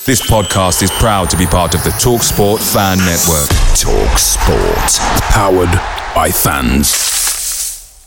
This podcast is proud to be part of the TalkSport Fan Network. TalkSport. Powered by fans.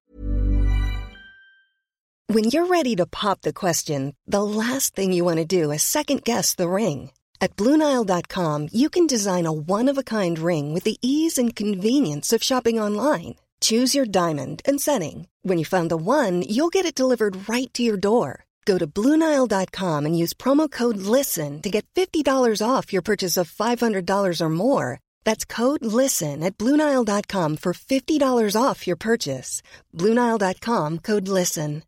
When you're ready to pop the question, the last thing you want to do is second-guess the ring. At BlueNile.com, you can design a one-of-a-kind ring with the ease and convenience of shopping online. Choose your diamond and setting. When you find the one, you'll get it delivered right to your door. Go to BlueNile.com and use promo code LISTEN to get $50 off your purchase of $500 or more. That's code LISTEN at BlueNile.com for $50 off your purchase. BlueNile.com, code LISTEN.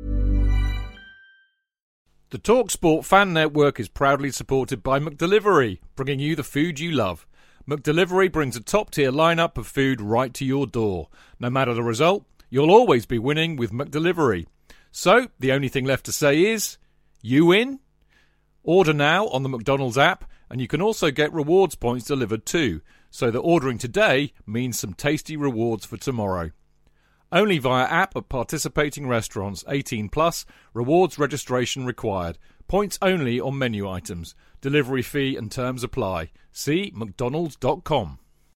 The TalkSport Fan Network is proudly supported by McDelivery, bringing you the food you love. McDelivery brings a top-tier lineup of food right to your door. No matter the result, you'll always be winning with McDelivery. So, the only thing left to say is, you win? Order now on the McDonald's app, and you can also get rewards points delivered too, so that ordering today means some tasty rewards for tomorrow. Only via app at participating restaurants. 18 plus, rewards registration required. Points only on menu items. Delivery fee and terms apply. See mcdonalds.com.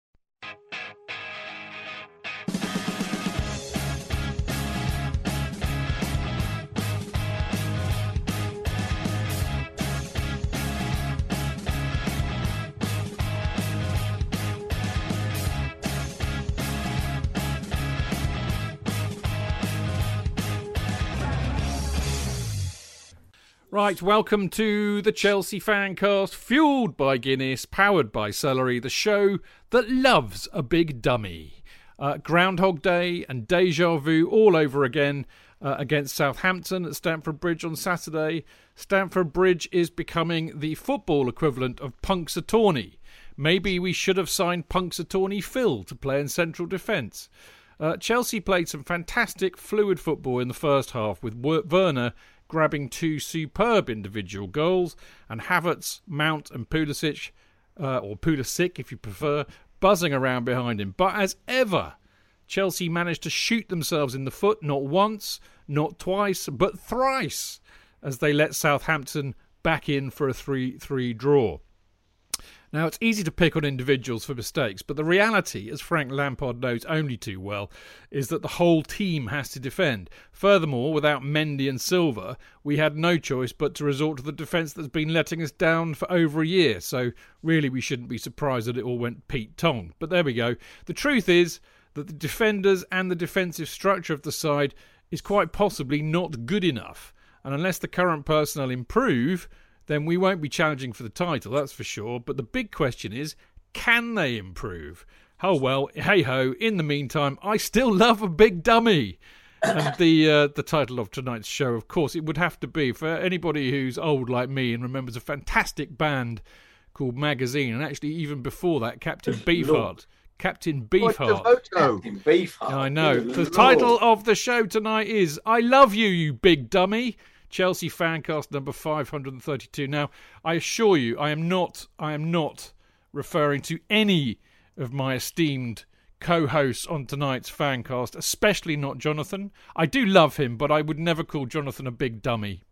Right, welcome to the Chelsea Fancast, fueled by Guinness, powered by Celery, the show that loves a big dummy. Groundhog Day and Deja Vu all over again against Southampton at Stamford Bridge on Saturday. Stamford Bridge is becoming the football equivalent of Punxsutawney. Maybe we should have signed Punxsutawney Phil to play in central defence. Chelsea played some fantastic fluid football in the first half with Werner grabbing two superb individual goals, and Havertz, Mount and Pulisic, or Pulisic if you prefer, buzzing around behind him. But as ever, Chelsea managed to shoot themselves in the foot not once, not twice, but thrice, as they let Southampton back in for a 3-3 draw. Now, it's easy to pick on individuals for mistakes, but the reality, as Frank Lampard knows only too well, is that the whole team has to defend. Furthermore, without Mendy and Silva, we had no choice but to resort to the defence that's been letting us down for over a year. So, really, we shouldn't be surprised that it all went Pete Tong. But there we go. The truth is that the defenders and the defensive structure of the side is quite possibly not good enough. And unless the current personnel improve, then we won't be challenging for the title, that's for sure. But the big question is, can they improve? Oh well, hey-ho, in the meantime, I still love a big dummy. And the title of tonight's show, of course, it would have to be, for anybody who's old like me and remembers a fantastic band called Magazine, and actually even before that, Captain Beefheart. Captain Beefheart. Captain Beefheart. I know. The title of the show tonight is I Love You, You Big Dummy. Chelsea Fancast number 532. Now, I assure you, I am not referring to any of my esteemed co-hosts on tonight's Fancast, especially not Jonathan. I do love him, but I would never call Jonathan a big dummy.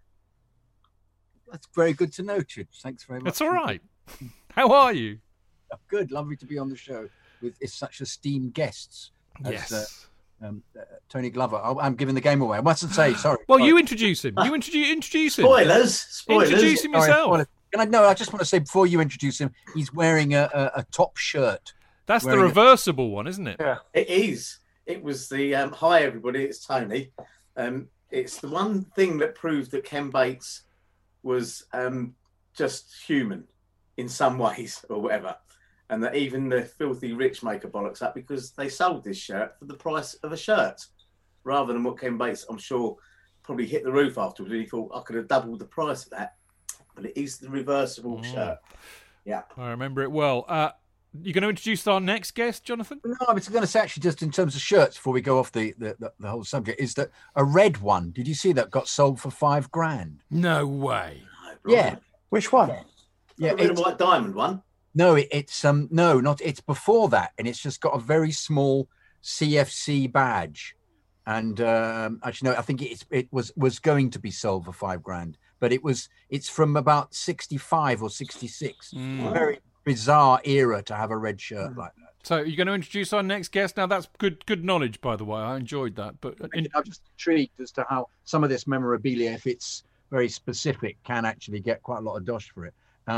That's very good to know, Chidge. Thanks very much. That's all right. How are you? Good. Lovely to be on the show with such esteemed guests. Yes. Tony Glover. I'm giving the game away. I mustn't say, sorry. Well, you introduce him. You introduce him. Spoilers. Introduce him yourself. I just want to say, before you introduce him, he's wearing a top shirt. That's the reversible one, isn't it? Yeah, it is. It was the, hi everybody, it's Tony. It's the one thing that proved that Ken Bates was just human in some ways or whatever. And that even the filthy rich make a bollocks up because they sold this shirt for the price of a shirt rather than what Ken Bates, I'm sure, probably hit the roof afterwards and he thought, I could have doubled the price of that. But it is the reversible shirt. Yeah. I remember it well. You going to introduce our next guest, Jonathan? No, I was going to say, actually, just in terms of shirts, before we go off the whole subject, is that a red one, did you see that, got sold for $5,000? No way. Yeah. Which one? Yeah, the red and white diamond one. No, it's before that, and it's just got a very small CFC badge. And actually, no, I think it was going to be sold for $5,000, but it's from about 65 or 66. Very bizarre era to have a red shirt like that. So you're going to introduce our next guest now? That's good knowledge, by the way. I enjoyed that. But I'm just intrigued as to how some of this memorabilia, if it's very specific, can actually get quite a lot of dosh for it.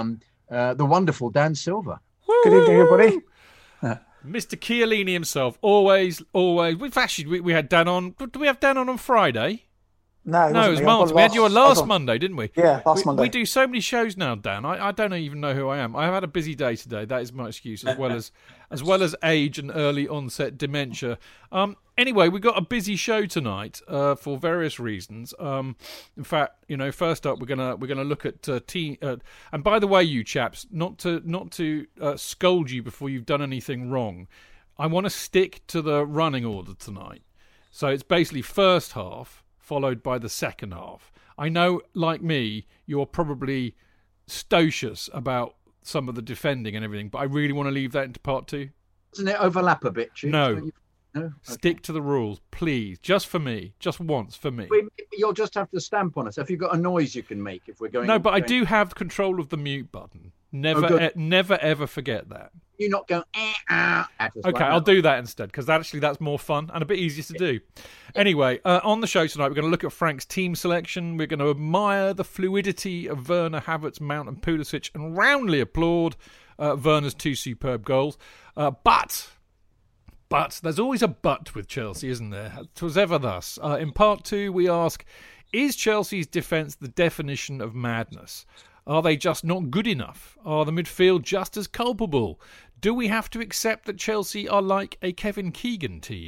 The wonderful Dan Silver. Good evening, everybody. Mr. Chiellini himself, always. We had Dan on. Do we have Dan on Friday? No, it was Martin. We had you on last Monday, didn't we? Yeah, last Monday. We do so many shows now, Dan. I don't even know who I am. I've had a busy day today. That is my excuse, as well as age and early onset dementia. Anyway, we've got a busy show tonight for various reasons. In fact, first up, we're gonna look at and by the way, you chaps, not to scold you before you've done anything wrong. I want to stick to the running order tonight. So it's basically first half, followed by the second half. I know, like me, you're probably stocious about some of the defending and everything, but I really want to leave that into part two. Doesn't it overlap a bit, Chief? No. Okay. Stick to the rules, please. Just for me. Just once for me. You'll just have to stamp on us. Have you got a noise you can make if we're going... No, but I do have control of the mute button. Never ever forget that. You not go at us. Okay, I'll do that instead, because that's more fun and a bit easier to do. Anyway, on the show tonight, we're going to look at Frank's team selection. We're going to admire the fluidity of Werner, Havertz, Mount and Pulisic and roundly applaud Werner's 2 superb goals. But there's always a but with Chelsea, isn't there? 'Twas ever thus. In part 2, we ask, is Chelsea's defence the definition of madness? Are they just not good enough? Are the midfield just as culpable? Do we have to accept that Chelsea are like a Kevin Keegan team? !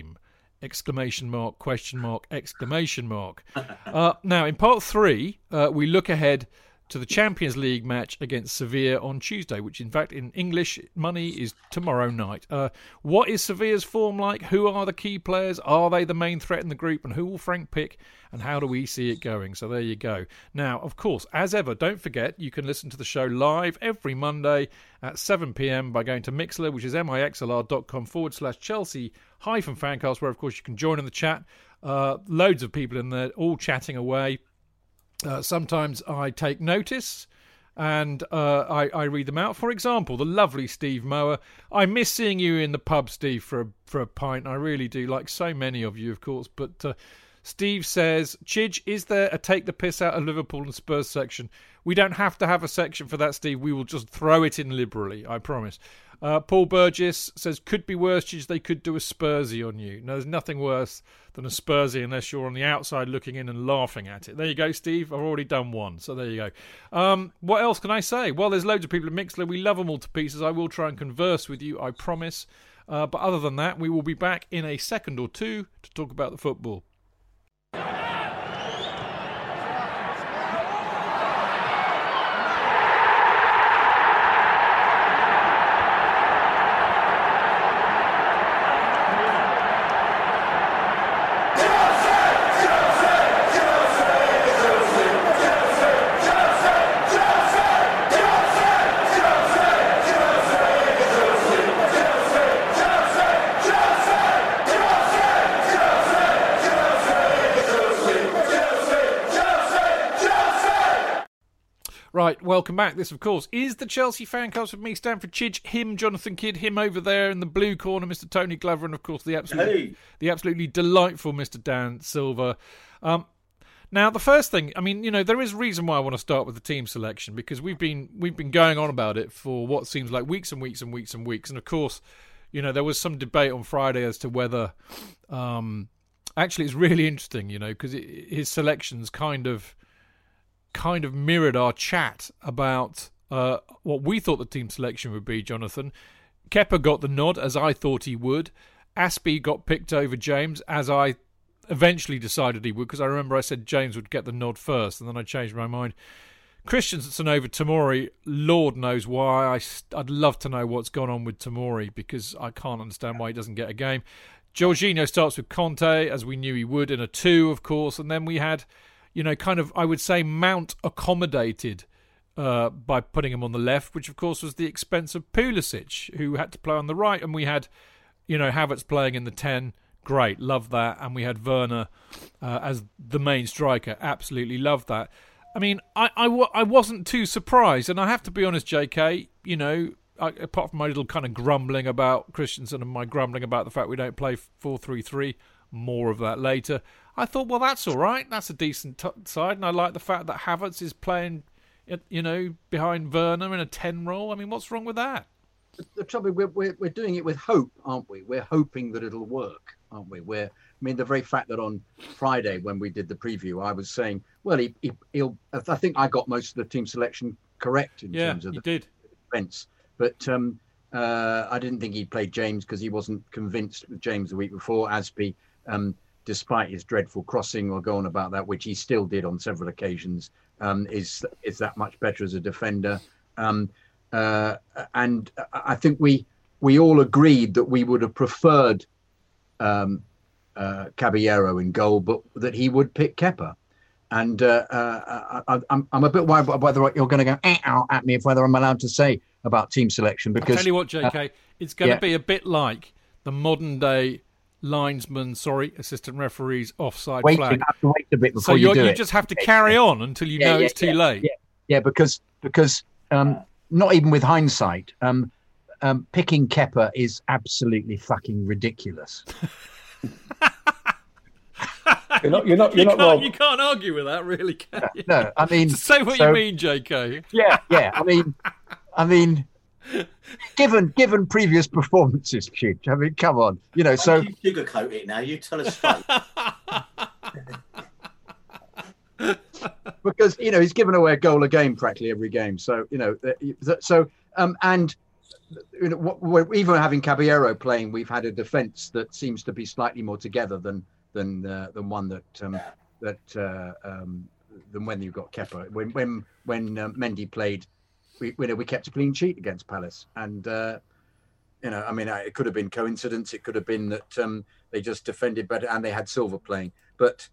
Question mark, exclamation mark. Now, in part 3, we look ahead to the Champions League match against Sevilla on Tuesday, which in fact in English money is tomorrow night. What is Sevilla's form like? Who are the key players? Are they the main threat in the group? And who will Frank pick? And how do we see it going? So there you go. Now, of course, as ever, don't forget you can listen to the show live every Monday at 7 p.m. by going to Mixlr, which is mixlr.com/Chelsea-fancast, where of course you can join in the chat. Loads of people in there all chatting away. Sometimes I take notice and I read them out. For example, the lovely Steve Mower. I miss seeing you in the pub, Steve, for a pint. I really do, like so many of you, of course. But Steve says, Chidge, is there a take the piss out of Liverpool and Spurs section? We don't have to have a section for that, Steve. We will just throw it in liberally, I promise. Paul Burgess says, could be worse, Chidge. They could do a Spursy on you. No, there's nothing worse than a Spursy unless you're on the outside looking in and laughing at it. There you go, Steve. I've already done one, so there you go. What else can I say? Well, there's loads of people in Mixlr. We love them all to pieces. I will try and converse with you, I promise. But other than that, we will be back in a second or two to talk about the football. Right, welcome back. This, of course, is the Chelsea Fancast with me, Stanford Chidge, him, Jonathan Kidd, him over there in the blue corner, Mr. Tony Glover, and, of course, the absolutely delightful Mr. Dan Silver. Now, the first thing, I mean, there is a reason why I want to start with the team selection, because we've been going on about it for what seems like weeks and weeks and weeks and weeks. And, of course, there was some debate on Friday as to whether... actually, it's really interesting, because his selections kind of mirrored our chat about what we thought the team selection would be, Jonathan. Kepa got the nod, as I thought he would. Aspie got picked over James, as I eventually decided he would, because I remember I said James would get the nod first, and then I changed my mind. Christensen over Tomori, Lord knows why. I'd love to know what's gone on with Tomori, because I can't understand why he doesn't get a game. Jorginho starts with Conte, as we knew he would, in a 2, of course, and then we had... kind of, I would say, Mount accommodated by putting him on the left, which, of course, was the expense of Pulisic, who had to play on the right. And we had, Havertz playing in the 10. Great, love that. And we had Werner as the main striker. Absolutely love that. I mean, I wasn't too surprised, and I have to be honest, JK, you know, apart from my little kind of grumbling about Christensen and my grumbling about the fact we don't play 4-3-3, more of that later, I thought, well, that's all right. That's a decent side, and I like the fact that Havertz is playing, you know, behind Werner in a 10 role. I mean, what's wrong with that? The trouble, we're doing it with hope, aren't we? We're hoping that it'll work, aren't we? I mean, the very fact that on Friday when we did the preview, I was saying, well, he'll. I think I got most of the team selection correct in terms of the defence, but I didn't think he played James because he wasn't convinced with James the week before. Aspie, despite his dreadful crossing, or go on about that, which he still did on several occasions, is that much better as a defender. And I think we all agreed that we would have preferred Caballero in goal, but that he would pick Kepa. And I'm a bit worried about whether you're going to go at me, whether I'm allowed to say about team selection. Because I'll tell you what, JK, it's going to be a bit like the modern day assistant referees offside flag. You have to wait a bit before you just have to carry on until you know it's too late. Yeah, because not even with hindsight, picking Kepa is absolutely fucking ridiculous. You're not wrong. You can't argue with that, really, can you? No, I mean, say what you mean, JK. Yeah. I mean, given previous performances, Chidge. I mean, come on, you know. You sugarcoat it now. You tell us straight. Because he's given away a goal a game practically every game. So and we're even having Caballero playing, we've had a defence that seems to be slightly more together than one than when you've got Kepa. When Mendy played, we kept a clean sheet against Palace, and I mean, it could have been coincidence. It could have been that they just defended better and they had Silva playing, but.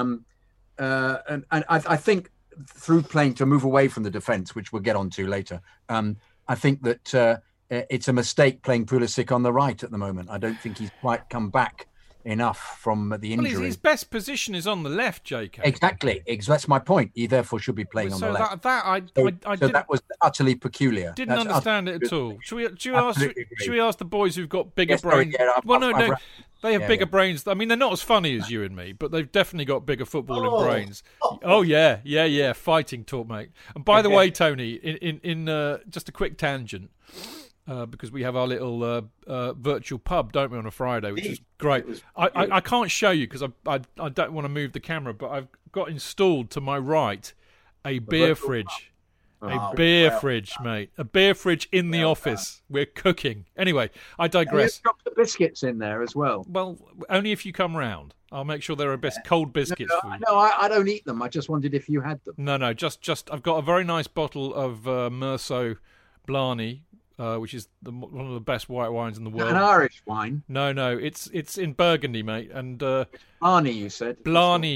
And I think through playing to move away from the defence, which we'll get onto later, I think that it's a mistake playing Pulisic on the right at the moment. I don't think he's quite come back enough from the injury. Well, his best position is on the left, JK. Exactly. That's my point. He therefore should be playing on the left. That was utterly peculiar. Didn't understand it at all. Should we ask the boys who've got bigger brains? No. They have bigger brains. I mean, they're not as funny as you and me, but they've definitely got bigger footballing brains. Oh yeah. Fighting talk, mate. And by the way, Tony, in just a quick tangent, because we have our little virtual pub, don't we, on a Friday, which is great. I can't show you because I don't want to move the camera, but I've got installed to my right a beer fridge. Fridge, mate. A beer fridge in the office. We're cooking. Anyway, I digress. You drop the biscuits in there as well. Well, only if you come round. I'll make sure there are cold biscuits for you. No, I don't eat them. I just wondered if you had them. No. Just I've got a very nice bottle of Merceau Blarney, which is one of the best white wines in the world. An Irish wine? No. It's in Burgundy, mate. And Blarney, you said? Blarney,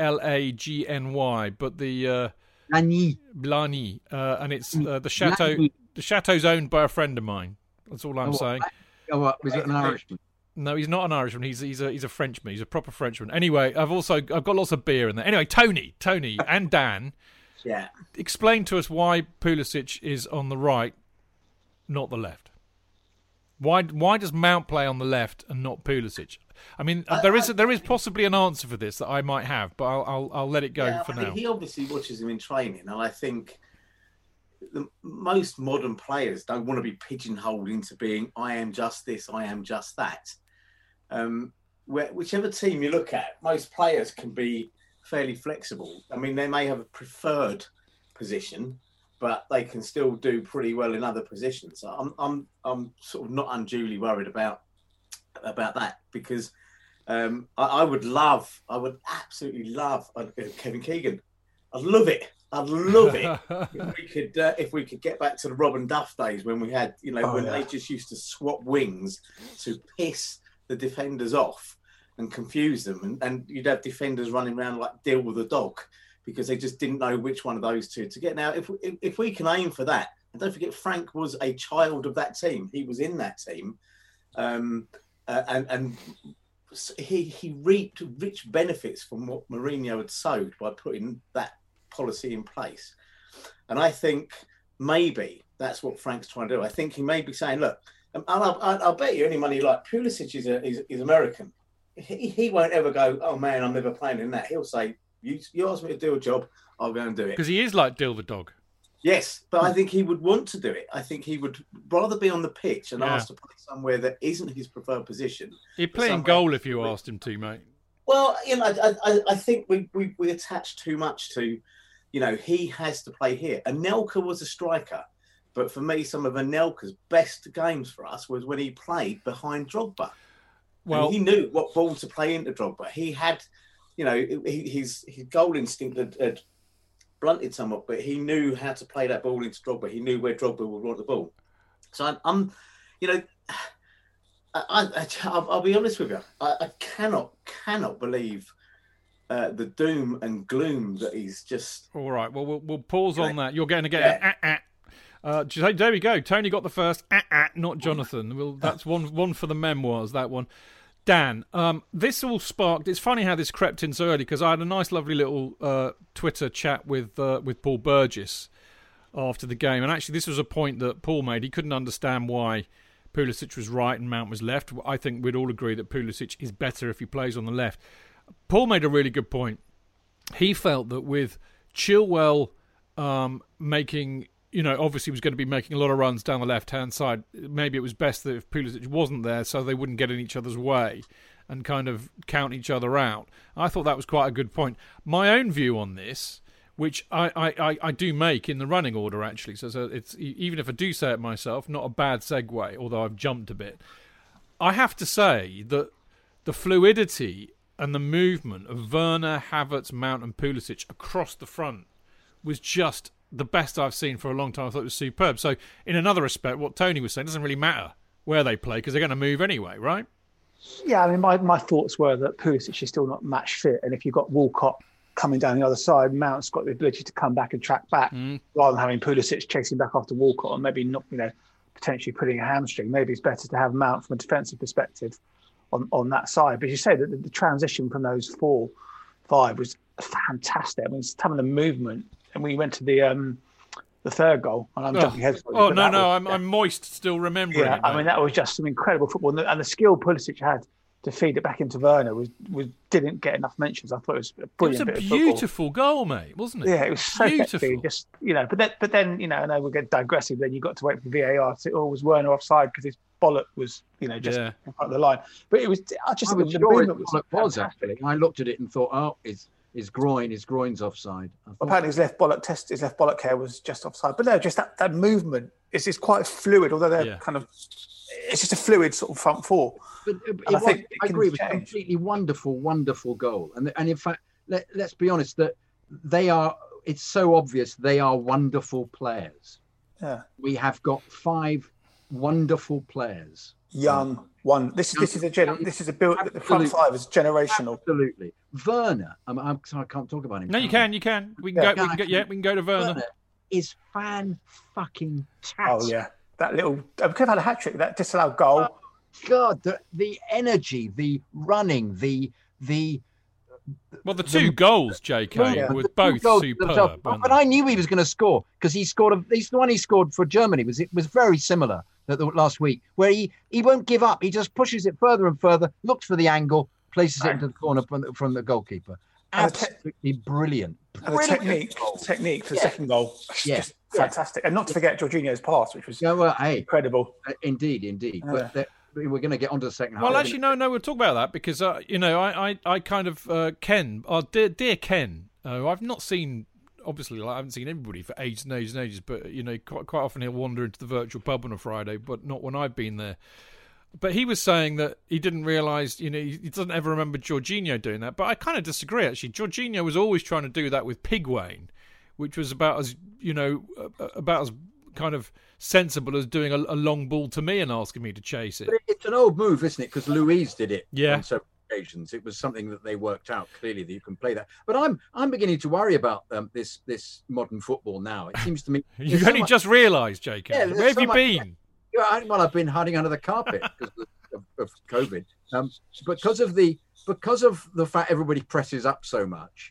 Blagny. But the... Blarney, and it's the chateau. The chateau's owned by a friend of mine. That's all I'm saying. Was it an Irishman? No, he's not an Irishman. He's a Frenchman. He's a proper Frenchman. Anyway, I've got lots of beer in there. Anyway, Tony, and Dan. Yeah. Explain to us why Pulisic is on the right, not the left. Why does Mount play on the left and not Pulisic? I mean, there is possibly an answer for this that I might have, but I'll let it go for now. He obviously watches him in training, and I think most modern players don't want to be pigeonholed into being I am just this, I am just that. Whichever team you look at, most players can be fairly flexible. I mean, they may have a preferred position, but they can still do pretty well in other positions. So I'm sort of not unduly worried about that, because I would absolutely love Kevin Keegan. I'd love it if we could get back to the Robin Duff days when we had they just used to swap wings to piss the defenders off and confuse them, and you'd have defenders running around like Deal with a dog because they just didn't know which one of those two to get. Now if we can aim for that, and don't forget Frank was a child of that team, he was in that team, and he reaped rich benefits from what Mourinho had sowed by putting that policy in place. And I think maybe that's what Frank's trying to do. I think he may be saying, look, I'll bet you any money, like Pulisic is American. He won't ever go, oh man, I'm never playing in that. He'll say, you asked me to do a job, I'll go and do it. Because he is like Dill the dog. Yes, but I think he would want to do it. I think he would rather be on the pitch and asked to play somewhere that isn't his preferred position. He'd play in goal if you asked him to, mate. Well, I think we attach too much to, he has to play here. Anelka was a striker, but for me, some of Anelka's best games for us was when he played behind Drogba. Well, and he knew what ball to play into Drogba. He had, his goal instinct had blunted somewhat, but he knew how to play that ball into Drogba. He knew where Drogba would want the ball. So I'll be honest with you. I cannot believe the doom and gloom that he's just. All right. Well, we'll pause on that. You're going to get there we go. Tony got the first not Jonathan. Well, that's one for the memoirs. That one. Dan, this all sparked. It's funny how this crept in so early because I had a nice, lovely little Twitter chat with Paul Burgess after the game, and actually, this was a point that Paul made. He couldn't understand why Pulisic was right and Mount was left. I think we'd all agree that Pulisic is better if he plays on the left. Paul made a really good point. He felt that with Chilwell making. Obviously he was going to be making a lot of runs down the left-hand side. Maybe it was best that if Pulisic wasn't there so they wouldn't get in each other's way and kind of count each other out. I thought that was quite a good point. My own view on this, which I do make in the running order, actually, so it's even if I do say it myself, not a bad segue, although I've jumped a bit. I have to say that the fluidity and the movement of Werner, Havertz, Mount and Pulisic across the front was just the best I've seen for a long time. I thought it was superb. So in another respect, what Tony was saying, it doesn't really matter where they play because they're going to move anyway, right? Yeah, I mean, my thoughts were that Pulisic is still not match fit, and if you've got Walcott coming down the other side, Mount's got the ability to come back and track back rather than having Pulisic chasing back after Walcott and maybe not, potentially putting a hamstring. Maybe it's better to have Mount from a defensive perspective on that side. But as you say, that the transition from those 4-5 was fantastic. I mean, some of the movement. And we went to the third goal, and I'm jumping ahead. I'm moist still remembering. Yeah, I mean that was just some incredible football, and the skill Pulisic had to feed it back into Werner didn't get enough mentions. I thought it was a brilliant. It was a beautiful goal, mate, wasn't it? Yeah, it was so beautiful. Sexy, just but then I know we'll get digressive. Then you got to wait for VAR to say, was Werner offside because his bollock was in front of the line. But it was the movement was actually. I looked at it and thought, his groin's offside. Apparently his left bollock hair was just offside. But no, just that movement is quite fluid, although they're kind of, it's just a fluid sort of front four. But I agree, it was a completely wonderful, wonderful goal. And in fact, let's be honest, that it's so obvious they are wonderful players. Yeah. We have got 5 wonderful players. Young. This is a build. The front 5 is generational. Absolutely, Werner. I can't talk about him. No, you can. We can go to Werner. Werner is fan-fucking-tastic. Oh yeah, that little. We could have had a hat trick. That disallowed goal. Oh, God, the energy, the running, the. Well, the 2 goals, JK, were both superb. But I knew he was going to score because he scored. The one he scored for Germany was very similar. Last week, where he won't give up. He just pushes it further and further, looks for the angle, places it into the corner from the goalkeeper. Absolutely brilliant. And the technique for the second goal, just fantastic. And not to forget Jorginho's pass, which was incredible. Indeed. But we're going to get onto the second half. Well, actually, no, we'll talk about that because I kind of Ken, our dear Ken, I've not seen. Obviously, I haven't seen everybody for ages and ages, but quite often he'll wander into the virtual pub on a Friday, but not when I've been there. But he was saying that he didn't realise, he doesn't ever remember Jorginho doing that. But I kind of disagree, actually. Jorginho was always trying to do that with Pigwayne, which was about as kind of sensible as doing a long ball to me and asking me to chase it. But it's an old move, isn't it? Because Louise did it. Yeah. On several occasions. It was something that they worked out clearly that you can play that. But I'm beginning to worry about this modern football now. It seems to me you've only just realised, JK. Yeah, where have you been? Well, I've been hiding under the carpet because of COVID. Because of the fact everybody presses up so much,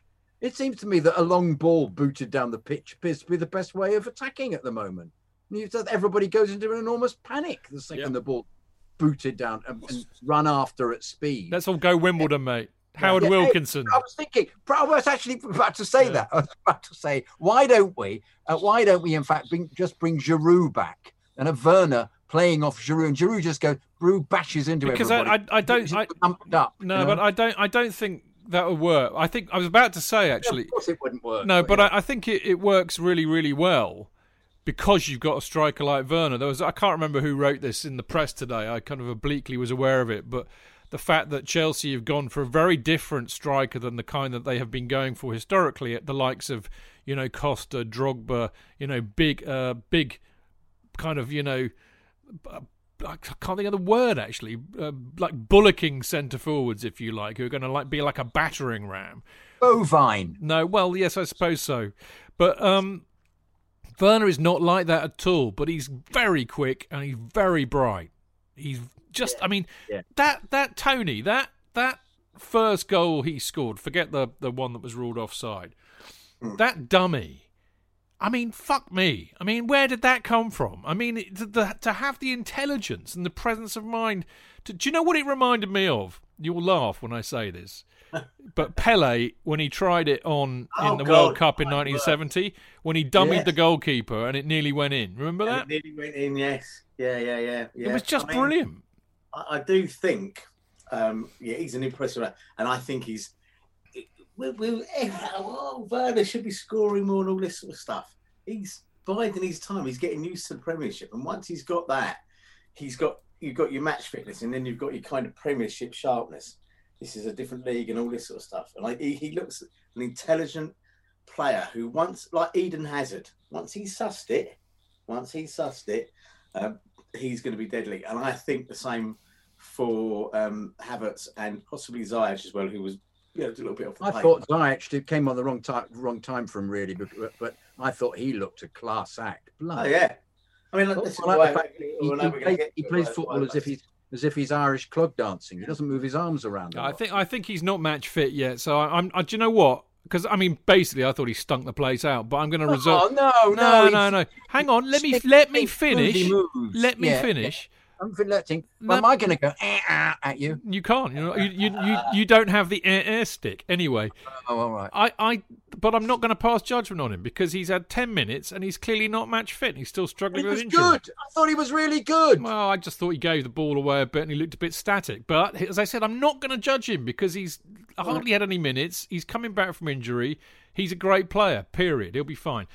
It seems to me that a long ball booted down the pitch appears to be the best way of attacking at the moment. Everybody goes into an enormous panic the second the ball booted down and run after at speed. Let's all go Wimbledon, mate. Howard Wilkinson. I was thinking. I was actually about to say that. I was about to say, why don't we, in fact, bring Giroud back and have Werner playing off Giroud, and Giroud just goes, Giroud bashes into everybody. But I don't think that would work. I think I was about to say actually. Of course, it wouldn't work. No, but I think it works really, really well. Because you've got a striker like Werner. I can't remember who wrote this in the press today. I kind of obliquely was aware of it, but the fact that Chelsea have gone for a very different striker than the kind that they have been going for historically at the likes of, Costa, Drogba, big kind of, I can't think of the word actually, like bullocking centre forwards, if you like, who are going to be like a battering ram. Bovine. No, well, yes, I suppose so, but Werner is not like that at all, but he's very quick and he's very bright. He's just, that Tony, that first goal he scored, forget the one that was ruled offside, that dummy, fuck me. Where did that come from? To have the intelligence and the presence of mind. Do you know what it reminded me of? You'll laugh when I say this. But Pele, when he tried it in the World Cup in 1970, when he dummied the goalkeeper and it nearly went in. Remember that? It nearly went in, yes. Yeah. It was just brilliant. I do think, he's an impressive, and I think Werner should be scoring more and all this sort of stuff. He's biding his time. He's getting used to the Premiership, and once he's got that, you've got your match fitness, and then you've got your kind of Premiership sharpness. This is a different league and all this sort of stuff. And he looks an intelligent player who like Eden Hazard, once he's sussed it, he's going to be deadly. And I think the same for Havertz and possibly Ziyech as well, who was a little bit off the pace. I thought Ziyech came on the wrong time for him, really, but I thought he looked a class act. Oh, yeah. He plays football as if he's Irish clog dancing. He doesn't move his arms around. I think he's not match fit yet. So do you know what? Because basically, I thought he stunk the place out. But I'm going to reserve. Oh no! Hang on. Let me finish. Let me finish. Am I going to go at you? You can't. You don't have the stick anyway. Oh, all right. But I'm not going to pass judgment on him because he's had 10 minutes and he's clearly not match fit. And he's still struggling with injury. Good. I thought he was really good. Well, I just thought he gave the ball away a bit and he looked a bit static. But as I said, I'm not going to judge him because he's hardly had any minutes. He's coming back from injury. He's a great player. Period. He'll be fine.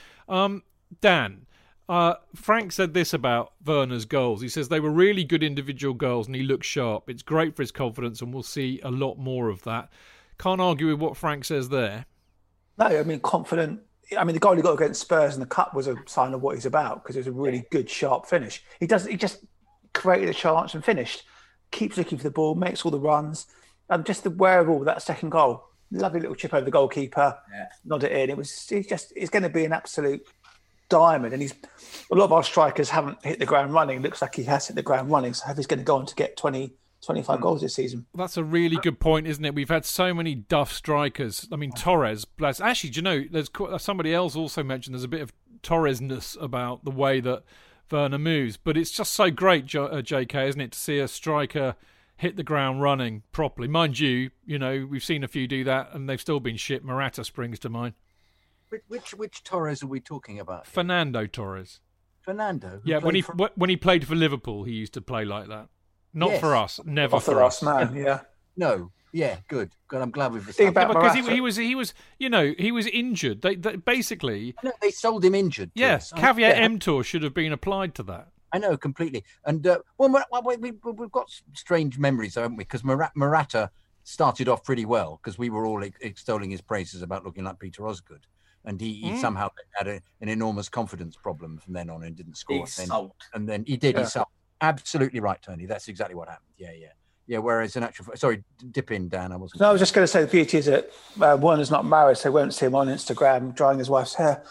Dan. Frank said this about Werner's goals. He says they were really good individual goals and he looks sharp. It's great for his confidence and we'll see a lot more of that. Can't argue with what Frank says there. No, confident. The goal he got against Spurs in the Cup was a sign of what he's about because it was a really good, sharp finish. He just created a chance and finished. Keeps looking for the ball, makes all the runs. Just the wherewithal with that second goal. Lovely little chip over the goalkeeper. Yeah. Nod it in. It's going to be an absolute diamond, and a lot of our strikers haven't hit the ground running. It looks like he has hit the ground running, so I hope he's going to go on to get 20-25 goals this season. That's a really good point, isn't it? We've had so many duff strikers. Torres, actually, do you know, there's somebody else also mentioned there's a bit of Torres-ness about the way that Werner moves, but it's just so great, JK, isn't it, to see a striker hit the ground running properly. Mind you, we've seen a few do that and they've still been shit. Morata springs to mind. Which Torres are we talking about? Fernando Torres. Fernando? Yeah, when he played for Liverpool, he used to play like that. Not for us. Never not for us. Man, yeah. No. Yeah, good. I'm glad we've because he was injured. They basically they sold him injured. Yes, caveat emptor should have been applied to that. I know completely. And we've got strange memories, haven't we? Because Morata started off pretty well because we were all extolling his praises about looking like Peter Osgood. And he somehow had an enormous confidence problem from then on and didn't score. And then he did. Yeah. He sulked. Absolutely right, Tony. That's exactly what happened. Yeah. Whereas in actual, sorry, dip in, Dan. I was just going to say the beauty is that Werner's not married, so we won't see him on Instagram drying his wife's hair.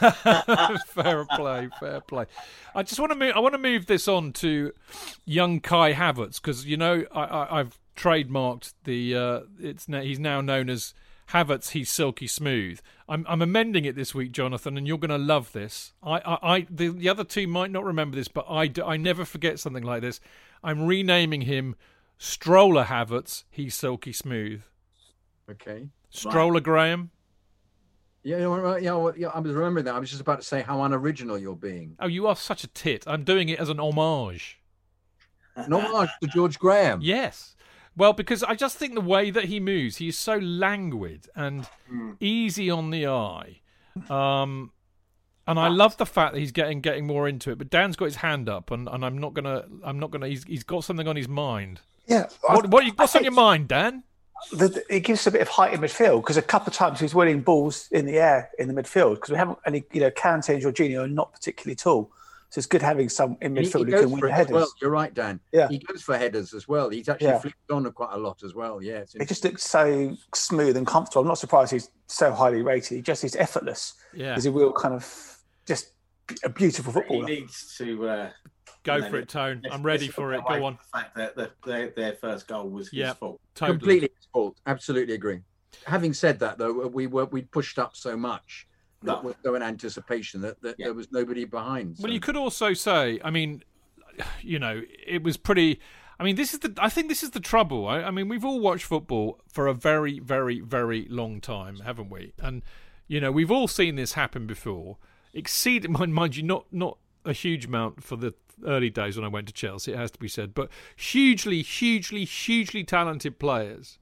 Fair play. I just want to move this on to young Kai Havertz because I've trademarked the. He's now known as Havertz, he's silky smooth. I'm amending it this week, Jonathan, and you're going to love this. The other two might not remember this, but I never forget something like this. I'm renaming him Stroller Havertz, he's silky smooth. Okay. Stroller Graham. Yeah, I was remembering that. I was just about to say how unoriginal you're being. Oh, you are such a tit. I'm doing it as an homage. An homage to George Graham. Yes. Well, because I just think the way that he moves, he's so languid and easy on the eye. And I love the fact that he's getting more into it. But Dan's got his hand up, and I'm not gonna. He's got something on his mind. Yeah. What's on your mind, Dan? It gives a bit of height in midfield because a couple of times he's winning balls in the air in the midfield because we haven't any, Kante and Jorginho are not particularly tall. So it's good having some in midfield who can win headers. Well, you're right, Dan. Yeah. He goes for headers as well. He's actually flipped on quite a lot as well. Yeah. It just looks so smooth and comfortable. I'm not surprised he's so highly rated. He's effortless. Yeah. He's a real kind of just a beautiful footballer. He needs to go for it, Tone. I'm ready for it. Go on. The fact that their first goal was his fault. Totally. Completely his fault. Absolutely agree. Having said that, though, we pushed up so much. That was so in anticipation that there was nobody behind. So. Well, you could also say, I mean, it was pretty. I mean, I think this is the trouble. I mean, we've all watched football for a very, very, very long time, haven't we? And we've all seen this happen before. Mind you, not a huge amount for the early days when I went to Chelsea. It has to be said, but hugely, hugely, hugely talented players.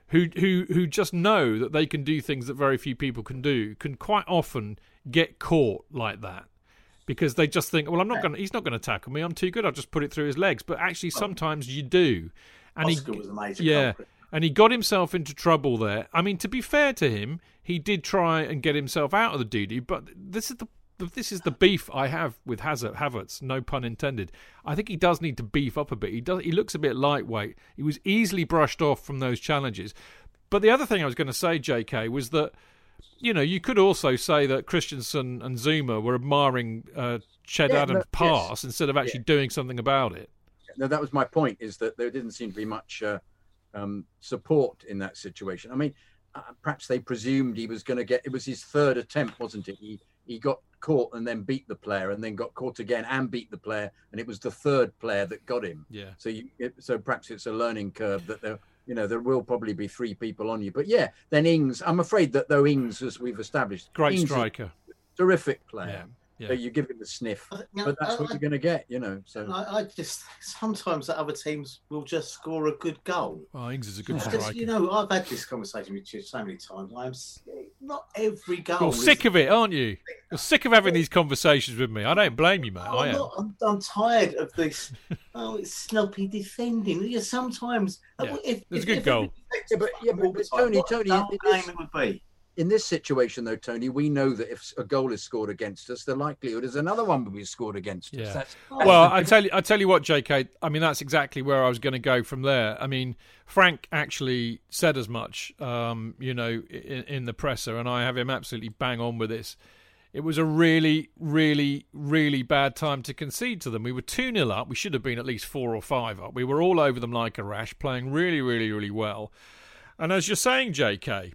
Who just know that they can do things that very few people can do, can quite often get caught like that because they just think, well, he's not going to tackle me. I'm too good. I'll just put it through his legs. But actually, sometimes you do. And Oscar was a major culprit. And he got himself into trouble there. I mean, to be fair to him, he did try and get himself out of the doo-doo, but this is the beef I have with Havertz, no pun intended. I think he does need to beef up a bit. He looks a bit lightweight. He was easily brushed off from those challenges. But the other thing I was going to say, JK, was that, you could also say that Christensen and Zuma were admiring Ched Adams' pass instead of actually doing something about it. No, that was my point, is that there didn't seem to be much support in that situation. I mean, perhaps they presumed he was going to it was his third attempt, wasn't it? He got caught and then beat the player, and then got caught again and beat the player, and it was the third player that got him. Yeah. So perhaps it's a learning curve that there will probably be three people on you. But then Ings, I'm afraid that though Ings, as we've established, great Ings striker, terrific player. Yeah. So you give him a sniff, but that's what you're going to get, So I just sometimes that other teams will just score a good goal. Oh, Ings is a good striker. I've had this conversation with you so many times. Not every goal. You're sick of it, aren't you? You're sick of having these conversations with me. I don't blame you, mate. I'm tired of this. It's sloppy defending. Sometimes it's a good goal. But Tony, it would be. In this situation, though, Tony, we know that if a goal is scored against us, the likelihood is another one will be scored against us. Well, I tell you what, JK. I mean, that's exactly where I was going to go from there. I mean, Frank actually said as much, in the presser, and I have him absolutely bang on with this. It was a really, really, really bad time to concede to them. We were 2-0 up. We should have been at least 4 or 5 up. We were all over them like a rash, playing really, really, really well. And as you're saying, JK,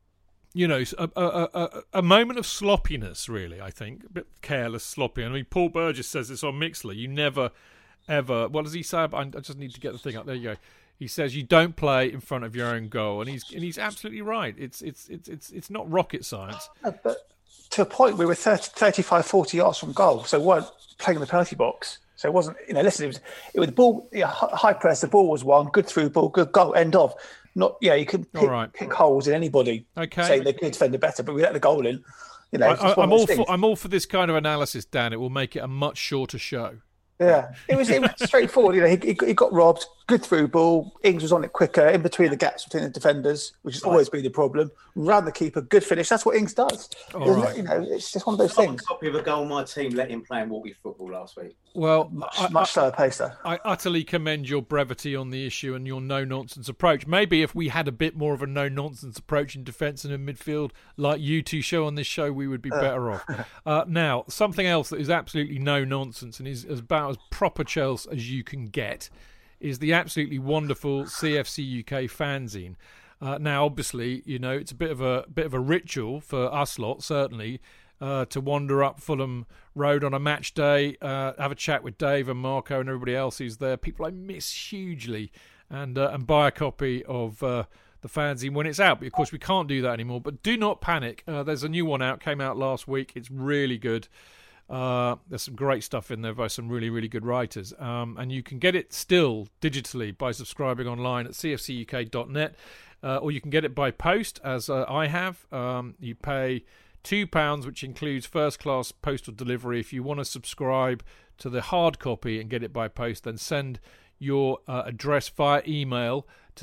a moment of sloppiness, really, I think. A bit careless, sloppy. I mean, Paul Burgess says this on Mixler. You never, ever... What does he say? I just need to get the thing up. There you go. He says you don't play in front of your own goal. And he's absolutely right. It's not rocket science. But to a point, we were 35, 40 yards from goal. So we weren't playing in the penalty box. So it wasn't, listen, it was the ball, high press, the ball was won, good through ball, good goal, end of. You can pick holes in anybody. Okay. Saying they could defend it better, but we let the goal in. I'm all for this kind of analysis, Dan. It will make it a much shorter show. Yeah, it was straightforward. He got robbed. Good through ball. Ings was on it quicker, in between the gaps between the defenders, which has always been the problem. Ran the keeper, good finish. That's what Ings does. It's just one of those things. A copy of a goal my team let him play in Walkie football last week. Well, much slower pace though. I utterly commend your brevity on the issue and your no-nonsense approach. Maybe if we had a bit more of a no-nonsense approach in defence and in midfield, like you two show on this show, we would be better off. Now, something else that is absolutely no-nonsense and is about as proper Chelsea as you can get is the absolutely wonderful CFC UK fanzine. Now, obviously, it's a bit of a ritual for us lot, certainly, to wander up Fulham Road on a match day, have a chat with Dave and Marco and everybody else who's there, people I miss hugely, and buy a copy of the fanzine when it's out. But of course, we can't do that anymore. But do not panic. There's a new one out, came out last week. It's really good. There's some great stuff in there by some really, really good writers. And you can get it still digitally by subscribing online at cfcuk.net, or you can get it by post, as I have. You pay £2, which includes first-class postal delivery. If you want to subscribe to the hard copy and get it by post, then send your address via email to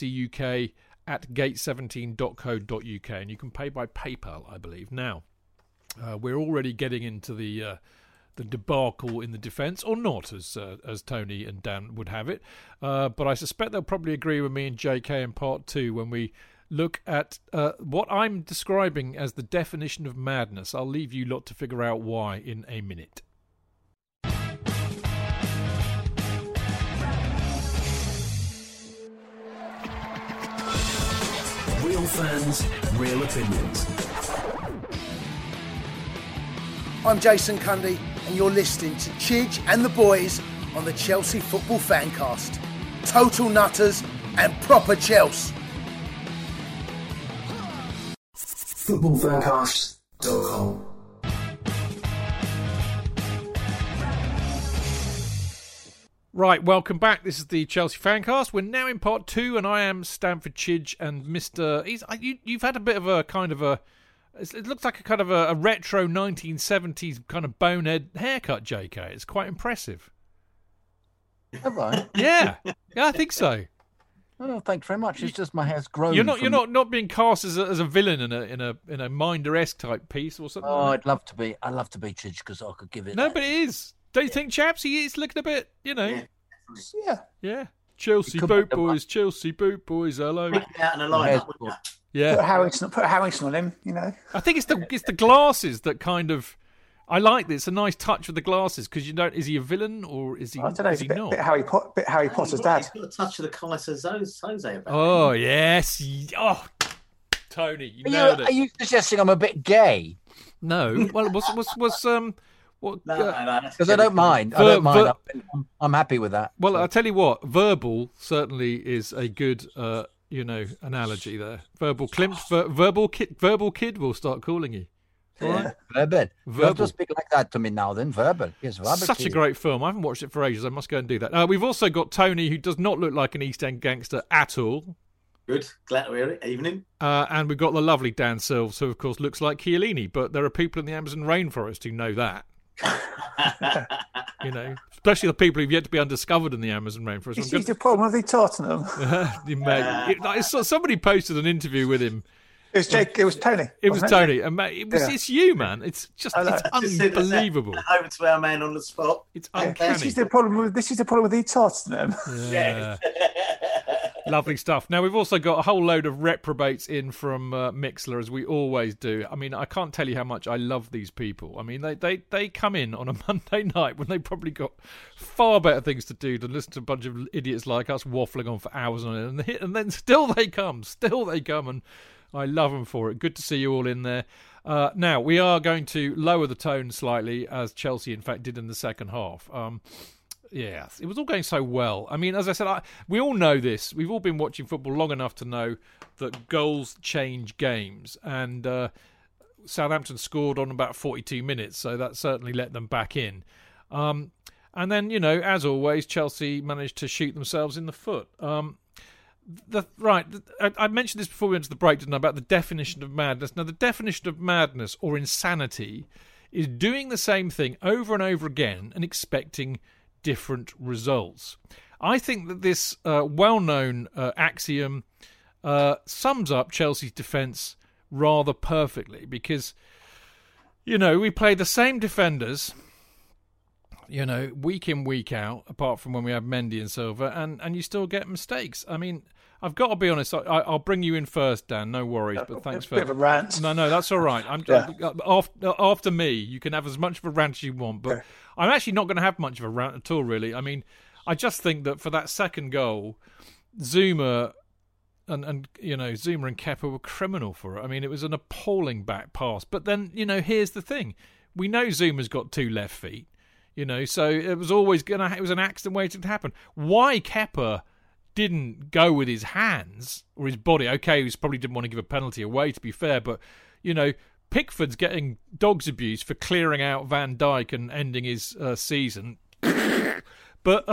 cfcuk@gate17.co.uk, and you can pay by PayPal, I believe. Now, we're already getting into the debacle in the defence, or not, as Tony and Dan would have it. But I suspect they'll probably agree with me and JK in part 2 when we look at what I'm describing as the definition of madness. I'll leave you lot to figure out why in a minute. Real fans, real opinions. I'm Jason Cundy, and you're listening to Chidge and the boys on the Chelsea Football Fancast. Total nutters and proper Chelsea. Footballfancast.com. Right, welcome back. This is the Chelsea Fancast. We're now in part 2, and I am Stamford Chidge, and Mr. You've had a bit of a kind of a... It looks like a kind of a retro 1970s kind of bonehead haircut, JK. It's quite impressive. Have I? Yeah, I think so. Oh, thanks very much. It's just my hair's grown. You're not being cast as a villain in a Minder-esque type piece or something. Oh, I'd love to be Chidge, because I could give it. No, but it is. Don't you think, chaps? He is looking a bit, Yeah. Chelsea boot boys, hello. Out in a lineup, wouldn't you? Yeah. Put Harrison on him, I think it's the glasses that kind of. I like this. It's a nice touch with the glasses, because you don't. Is he a villain or is he? I don't know. It's a not? bit Harry Potter's dad. He's got a touch of the Kaiser Soze about him. Oh yes. Oh, Tony, you nailed it. Are you suggesting I'm a bit gay? No. Well, was what? No, Because I don't mind. I don't mind. I'm happy with that. Well, I'll tell you what. Verbal certainly is a good, analogy there. Verbal kid. We'll start calling you. All right? Verbal. You have to speak like that to me now. Then verbal. Yes, verbal. Such a great film. I haven't watched it for ages. I must go and do that. We've also got Tony, who does not look like an East End gangster at all. Good. Glad to hear it. Evening. And we've got the lovely Dan Silves, who of course looks like Chiellini, but there are people in the Amazon rainforest who know that. Especially the people who've yet to be undiscovered in the Amazon rainforest. You see the problem with Tottenham? Somebody posted an interview with him. It was Jake. It was Tony. It was Tony. And mate, it's you, man. It's just unbelievable. Over to our man on the spot. It's uncanny. This is the problem with Tottenham. Yeah. Lovely stuff. Now, we've also got a whole load of reprobates in from Mixlr, as we always do. I mean, I can't tell you how much I love these people. I mean, they come in on a Monday night when they've probably got far better things to do than listen to a bunch of idiots like us waffling on for hours on it. And then still they come, and I love them for it. Good to see you all in there. Now, we are going to lower the tone slightly, as Chelsea, in fact, did in the second half. Yeah, it was all going so well. I mean, as I said, we all know this. We've all been watching football long enough to know that goals change games. And Southampton scored on about 42 minutes, so that certainly let them back in. And then, as always, Chelsea managed to shoot themselves in the foot. I mentioned this before we went to the break, didn't I, about the definition of madness. Now, the definition of madness or insanity is doing the same thing over and over again and expecting different results. I think that this well-known axiom sums up Chelsea's defence rather perfectly, because, we play the same defenders, week in, week out, apart from when we have Mendy and Silva, and you still get mistakes. I mean, I've got to be honest. I'll bring you in first, Dan. No worries, but thanks for a bit of a rant. No, that's all right. After me, you can have as much of a rant as you want, but I'm actually not going to have much of a rant at all, really. I mean, I just think that for that second goal, Zuma and Zuma and Kepa were criminal for it. I mean, it was an appalling back pass. But then, here's the thing. We know Zuma's got 2 left feet, so it was always it was an accident waiting to happen. Why Kepa didn't go with his hands or his body? Okay, he probably didn't want to give a penalty away, to be fair, but, Pickford's getting dog's abuse for clearing out Van Dijk and ending his season. But,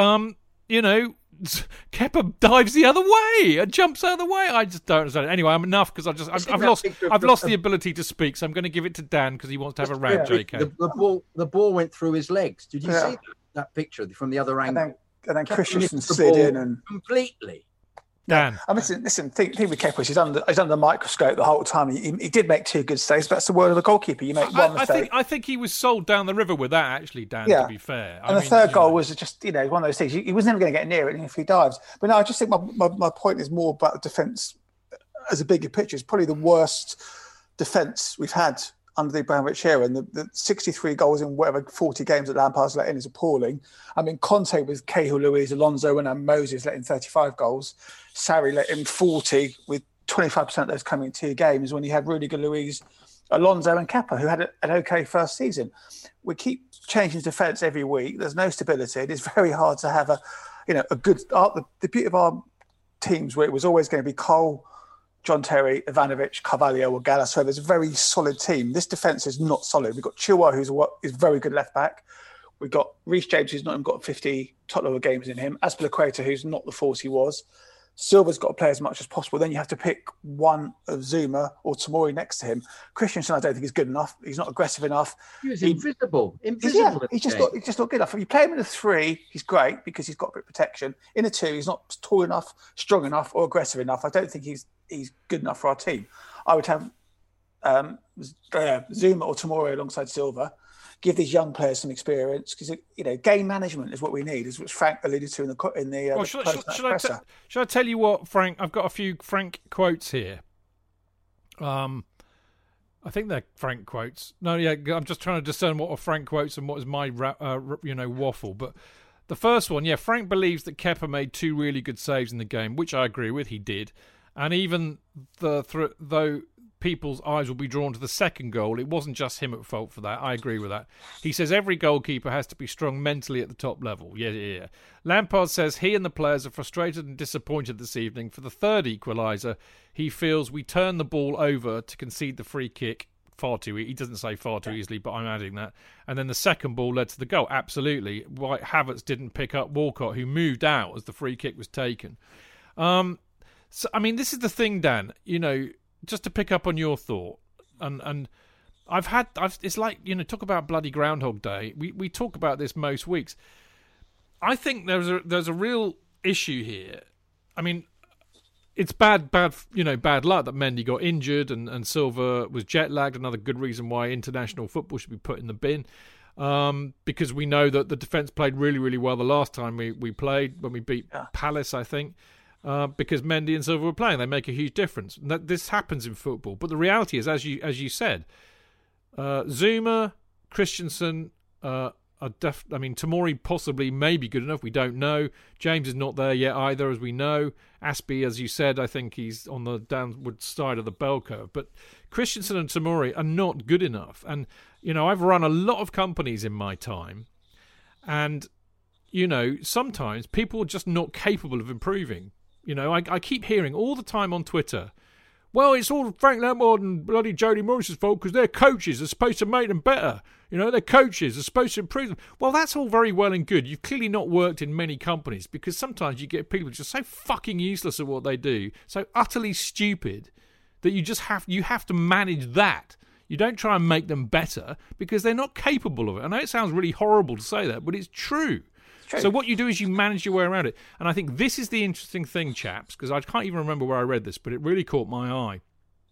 Kepa dives the other way and jumps out of the way. I just don't understand it. Anyway, I'm enough because I've lost the ability to speak, so I'm going to give it to Dan because he wants to have a rant, JK. The ball went through his legs. Did you see that picture from the other angle? And then Christensen slid in and completely. Dan. Listen. Think with Kepa, he's under the microscope the whole time. He did make 2 good saves, but that's the word of the goalkeeper. You make one mistake. I think he was sold down the river with that, actually, Dan, to be fair. And the third goal was just, one of those things. He was never going to get near it if he dives. But no, I just think my point is more about the defence as a bigger picture. It's probably the worst defence we've had under the Abramovich era, and the 63 goals in 40 games that Lampard's let in is appalling. I mean, Conte with Cahill, Luiz, Alonso and Moses let in 35 goals. Sarri let in 40 with 25% of those coming in 2 games when he had Rudiger, Luiz, Alonso and Kepa, who had an okay first season. We keep changing defence every week. There's no stability. It is very hard to have a good... The beauty of our teams where it was always going to be Cole, John Terry, Ivanovic, Carvalho or Gallas. So there's a very solid team. This defence is not solid. We've got Chilwell, who's very good left back. We've got Reece James, who's not even got 50 top-level games in him. Azpilicueta, who's not the force he was. Silva's got to play as much as possible. Then you have to pick one of Zuma or Tomori next to him. Christensen, I don't think is good enough. He's not aggressive enough. He was invisible. He's just not good enough. If you play him in a 3, he's great because he's got a bit of protection. In a 2, he's not tall enough, strong enough, or aggressive enough. I don't think he's good enough for our team. I would have Zuma or Tomori alongside Silva. Give these young players some experience because game management is what we need, is what Frank alluded to in the Should I tell you what, Frank? I've got a few Frank quotes here. I think they're Frank quotes. No, yeah, I'm just trying to discern what are Frank quotes and what is my waffle. But the first one, Frank believes that Kepa made 2 really good saves in the game, which I agree with. He did, and even though people's eyes will be drawn to the second goal, it wasn't just him at fault for that. I agree with that. He says every goalkeeper has to be strong mentally at the top level. Yeah. Lampard says he and the players are frustrated and disappointed this evening. For the 3rd equaliser, he feels we turned the ball over to concede the free kick far too. He doesn't say far too easily, but I'm adding that. And then the second ball led to the goal. Absolutely. Why Havertz didn't pick up Walcott, who moved out as the free kick was taken. So I mean, this is the thing, Dan. Just to pick up on your thought, and it's like, talk about bloody Groundhog Day. We talk about this most weeks. I think there's a real issue here. I mean, it's bad luck that Mendy got injured and Silva was jet lagged. Another good reason why international football should be put in the bin. Because we know that the defence played really, really well the last time we played when we beat Palace, I think. Because Mendy and Silva were playing, they make a huge difference. This happens in football, but the reality is, as you said, Zuma, Christensen Tomori possibly may be good enough. We don't know. James is not there yet either, as we know. Aspie, as you said, I think he's on the downward side of the bell curve. But Christensen and Tomori are not good enough. And I've run a lot of companies in my time, and sometimes people are just not capable of improving. I keep hearing all the time on Twitter, well, it's all Frank Lampard and bloody Jody Morris's fault because their coaches are supposed to make them better. Their coaches are supposed to improve them. Well, that's all very well and good. You've clearly not worked in many companies because sometimes you get people just so fucking useless at what they do, so utterly stupid that you have to manage that. You don't try and make them better because they're not capable of it. I know it sounds really horrible to say that, but it's true. So what you do is you manage your way around it. And I think this is the interesting thing, chaps, because I can't even remember where I read this, but it really caught my eye.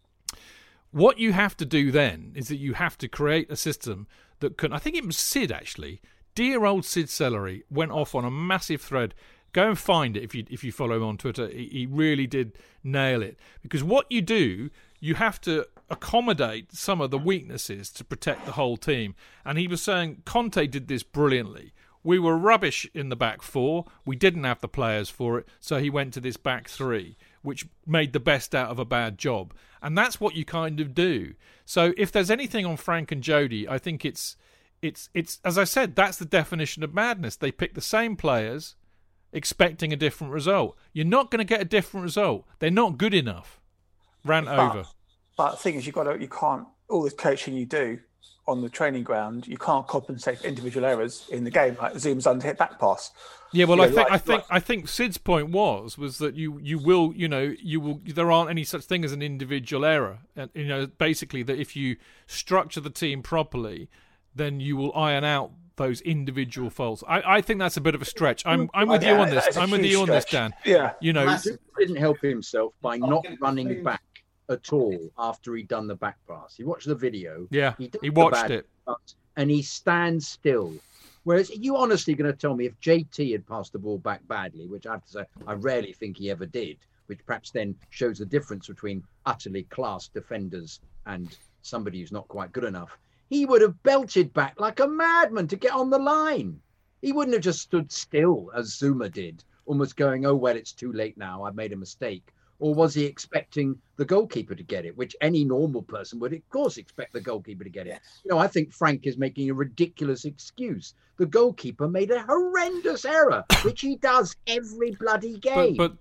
What you have to do then is that you have to create a system that can... I think it was Sid, actually. Dear old Sid Celery went off on a massive thread. Go and find it if you follow him on Twitter. He really did nail it. Because what you do, you have to accommodate some of the weaknesses to protect the whole team. And he was saying Conte did this brilliantly. We were rubbish in the back 4. We didn't have the players for it, so he went to this back 3. which made the best out of a bad job. And that's what you kind of do. So if there's anything on Frank and Jody, I think it's as I said, that's the definition of madness. They pick the same players expecting a different result. You're not going to get a different result. They're not good enough. Rant over. But the thing is, you can't, all this coaching you do on the training ground, you can't compensate for individual errors in the game, like Zoom's under-hit back pass. Yeah, well, I think Sid's point was that you will there aren't any such thing as an individual error, and basically that if you structure the team properly, then you will iron out those individual faults. I think that's a bit of a stretch. I'm with you on this. I'm with you on this, Dan. Yeah, didn't help himself by not running back at all after he'd done the back pass. He watched the video. Yeah, he watched it, and he stands still. Whereas, are you honestly going to tell me if JT had passed the ball back badly, which I have to say I rarely think he ever did, which perhaps then shows the difference between utterly class defenders and somebody who's not quite good enough, he would have belted back like a madman to get on the line. He wouldn't have just stood still as Zuma did, almost going, oh, well, it's too late now, I've made a mistake. Or was he expecting the goalkeeper to get it, which any normal person would, of course, expect the goalkeeper to get it. I think Frank is making a ridiculous excuse. The goalkeeper made a horrendous error, which he does every bloody game. But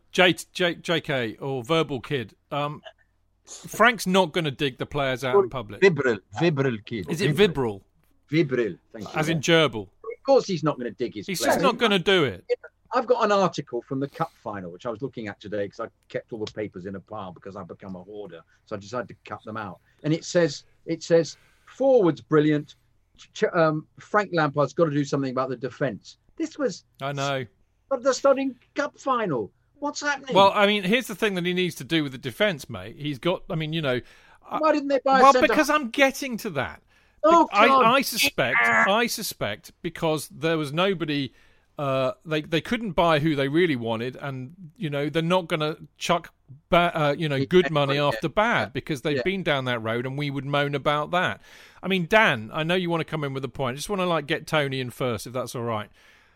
JK or Verbal Kid, Frank's not going to dig the players out in public. Vibral Kid. Is it Vibral? Vibral, thank you. As in gerbil. Of course he's not going to dig his He's players. just not going to do it. I've got an article from the Cup final, which I was looking at today because I kept all the papers in a pile because I've become a hoarder. So I decided to cut them out. And it says, forwards brilliant. Frank Lampard's got to do something about the defence. This was... I know. The starting Cup final. What's happening? Well, I mean, here's the thing that he needs to do with the defence, mate. He's got... I mean, why didn't they buy Well, because I'm getting to that. Oh, God. I suspect because there was nobody... they couldn't buy who they really wanted, and they're not going to chuck good money after bad because they've been down that road, and we would moan about that. I mean, Dan, I know you want to come in with a point. I just want to get Tony in first, if that's all right.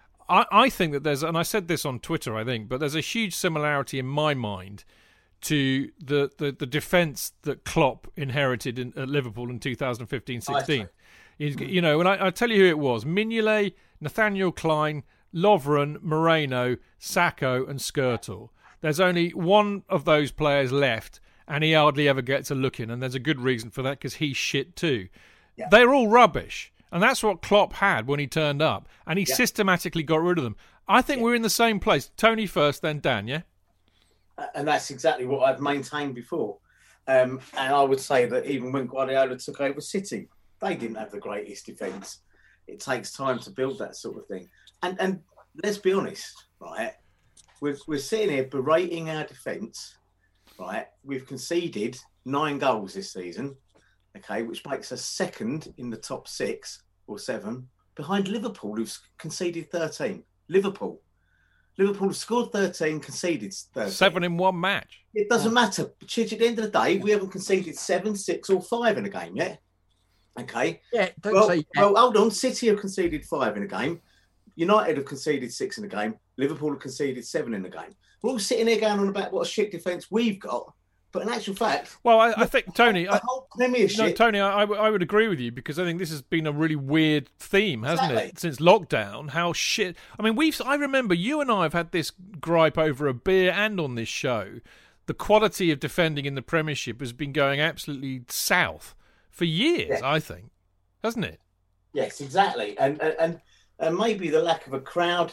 I think that there's, and I said this on Twitter, I think, but there's a huge similarity in my mind to the defence that Klopp inherited at Liverpool in 2015-16. And I tell you who it was: Mignolet, Nathaniel Klein, Lovren, Moreno, Sacco and Skirtle. There's only one of those players left, and he hardly ever gets a look in, and there's a good reason for that because he's shit too. Yeah. They're all rubbish, and that's what Klopp had when he turned up, and he systematically got rid of them. I think we're in the same place. Tony first, then Dan, yeah? And that's exactly what I've maintained before. And I would say that even when Guardiola took over City, they didn't have the greatest defence. It takes time to build that sort of thing. And let's be honest, right? We're sitting here berating our defence, right? We've conceded 9 goals this season, okay, which makes us second in the top 6 or 7 behind Liverpool, who've conceded 13. Liverpool have scored 13, conceded 13. 7 in one match. It doesn't matter. Chidge, at the end of the day, we haven't conceded 7, 6 or 5 in a game yet. Okay. Yeah. Well, hold on. City have conceded 5 in a game. United have conceded 6 in the game. Liverpool have conceded 7 in the game. We're all sitting here going on about what a shit defence we've got. But in actual fact... Well, I think, Tony... The whole Premiership... No, Tony, I would agree with you because I think this has been a really weird theme, hasn't it? Since lockdown, how shit... I mean, I remember you and I have had this gripe over a beer and on this show. The quality of defending in the Premiership has been going absolutely south for years, I think. Hasn't it? Yes, exactly. And maybe the lack of a crowd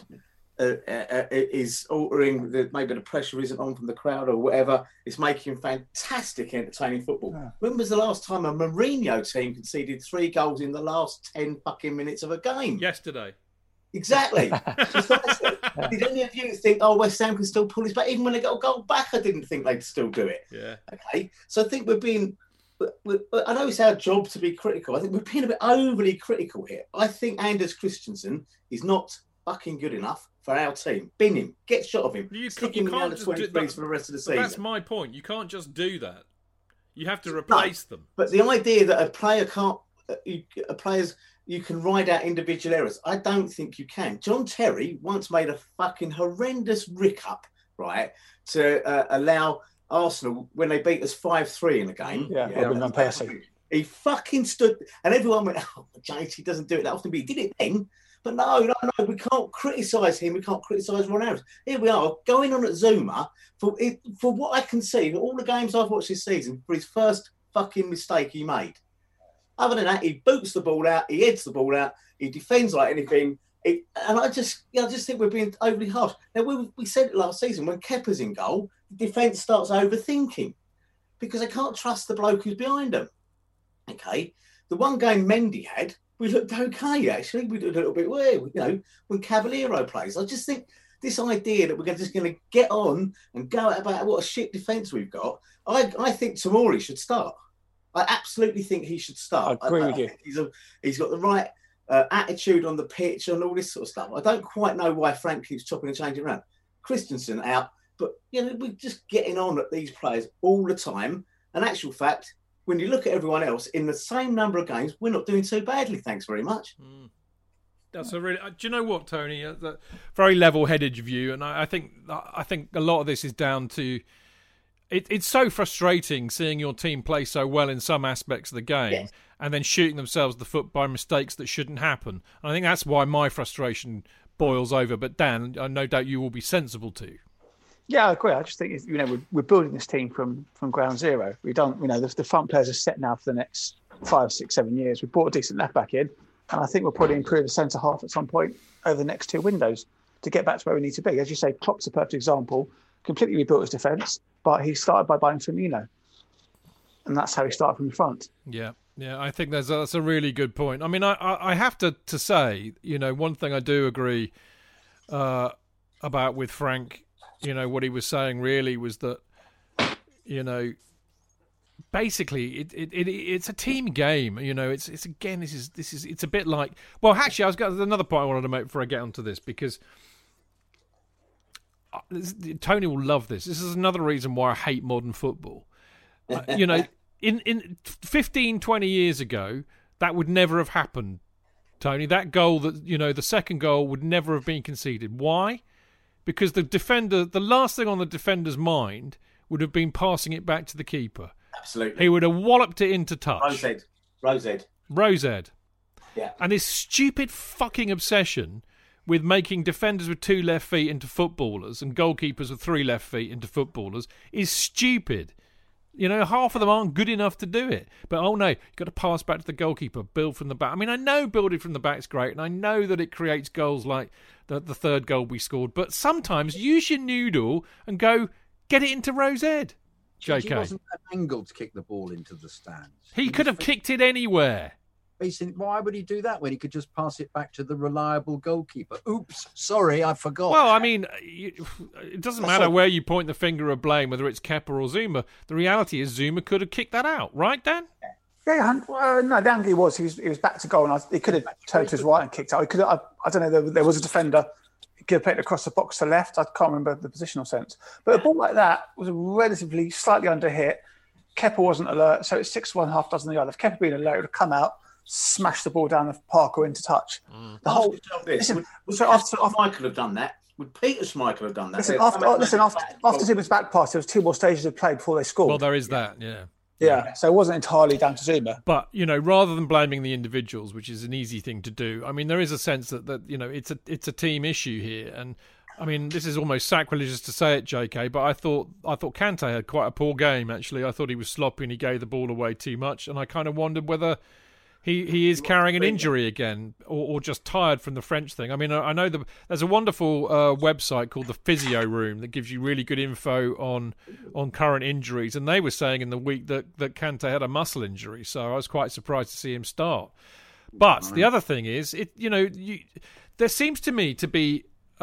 is altering maybe the pressure isn't on from the crowd or whatever. It's making fantastic, entertaining football. Yeah. When was the last time a Mourinho team conceded 3 goals in the last 10 fucking minutes of a game? Yesterday. Exactly. Did any of you think, West Ham can still pull this back? Even when they got a goal back, I didn't think they'd still do it. Yeah. Okay. So I think I know it's our job to be critical. I think we're being a bit overly critical here. I think Anders Christensen is not fucking good enough for our team. Bin him. Get shot of him. Stick him down the 23s for the rest of the season. That's my point. You can't just do that. You have to replace them. But the idea that a player can't... you can ride out individual errors. I don't think you can. John Terry once made a fucking horrendous rick-up right, to allow Arsenal, when they beat us 5-3 in the game. Robin Van Persie. He fucking stood, and everyone went, JT doesn't do it that often, but he did it then. But no, we can't criticise him. We can't criticise Ron Adams. Here we are, going on at Zuma, for what I can see, all the games I've watched this season, for his first fucking mistake he made. Other than that, he boots the ball out, he heads the ball out, he defends like anything. And I just think we're being overly harsh. Now, we said it last season, when Kepa's in goal, the defence starts overthinking because they can't trust the bloke who's behind them. Okay, the one game Mendy had, we looked okay, actually. We looked a little bit weird, when Caballero plays. I just think this idea that we're just going to get on and go about what a shit defence we've got, I think Tomori should start. I absolutely think he should start. I agree with you. He's got the right attitude on the pitch and all this sort of stuff. I don't quite know why Frank keeps chopping and changing around. Christensen out, but we're just getting on at these players all the time. In actual fact, when you look at everyone else in the same number of games, we're not doing too badly. Thanks very much. That's a really. Do you know what, Tony? Very level-headed view, and I think a lot of this is down to. It's so frustrating seeing your team play so well in some aspects of the game and then shooting themselves in the foot by mistakes that shouldn't happen. And I think that's why my frustration boils over. But Dan, I no doubt you will be sensible too. Yeah, I agree. I just think we're building this team from ground zero. We don't, the front players are set now for the next 5, 6, 7 years. We brought a decent left back in, and I think we'll probably improve the centre half at some point over the next 2 windows to get back to where we need to be. As you say, Klopp's a perfect example. Completely rebuilt his defence, but he started by buying Firmino, and that's how he started from the front. Yeah, I think that's a really good point. I mean, I have to say, one thing I do agree about with Frank. What he was saying really was that, basically it's a team game. It's again, it's a bit like. Well, actually, there's another point I wanted to make before I get onto this, because Tony will love this. This is another reason why I hate modern football. In 15, 20 years ago, that would never have happened, Tony. That goal the second goal would never have been conceded. Why? Because the last thing on the defender's mind would have been passing it back to the keeper. Absolutely. He would have walloped it into touch. Rosed. Yeah. And this stupid fucking obsession with making defenders with 2 left feet into footballers and goalkeepers with 3 left feet into footballers is stupid. Half of them aren't good enough to do it. But, you've got to pass back to the goalkeeper, build from the back. I mean, I know building from the back is great, and I know that it creates goals like the third goal we scored. But sometimes use your noodle and go get it into Rosed. JK. He wasn't that angled to kick the ball into the stands. He could have kicked it anywhere. Why would he do that when he could just pass it back to the reliable goalkeeper? Oops, sorry, I forgot. Well, I mean, it doesn't matter where you point the finger of blame, whether it's Kepa or Zuma. The reality is Zuma could have kicked that out, right, Dan? Yeah, no, the angle he was back to goal, and he could have turned to his right and kicked out. He could have, I don't know, there was a defender. He could have played it across the box to left. I can't remember the positional sense. But a ball like that was relatively slightly under hit. Kepa wasn't alert, so it's 6-1, half dozen the other. If Kepa had been alert, he would have come out, smash the ball down the park or into touch. The whole. After Michael have done that, would Peter Schmeichel have done that? After Zuma's back pass, there was 2 more stages of play before they scored. Well, there is that, yeah. Yeah, so it wasn't entirely down to Zuma. But, rather than blaming the individuals, which is an easy thing to do, I mean, there is a sense that it's a team issue here. And, I mean, this is almost sacrilegious to say it, JK, but I thought Kante had quite a poor game, actually. I thought he was sloppy and he gave the ball away too much. And I kind of wondered whether he is carrying an injury again or just tired from the French thing. I mean, I know there's a wonderful website called the Physio Room that gives you really good info on current injuries. And they were saying in the week that Kante had a muscle injury. So I was quite surprised to see him start. But the other thing is, there seems to me to be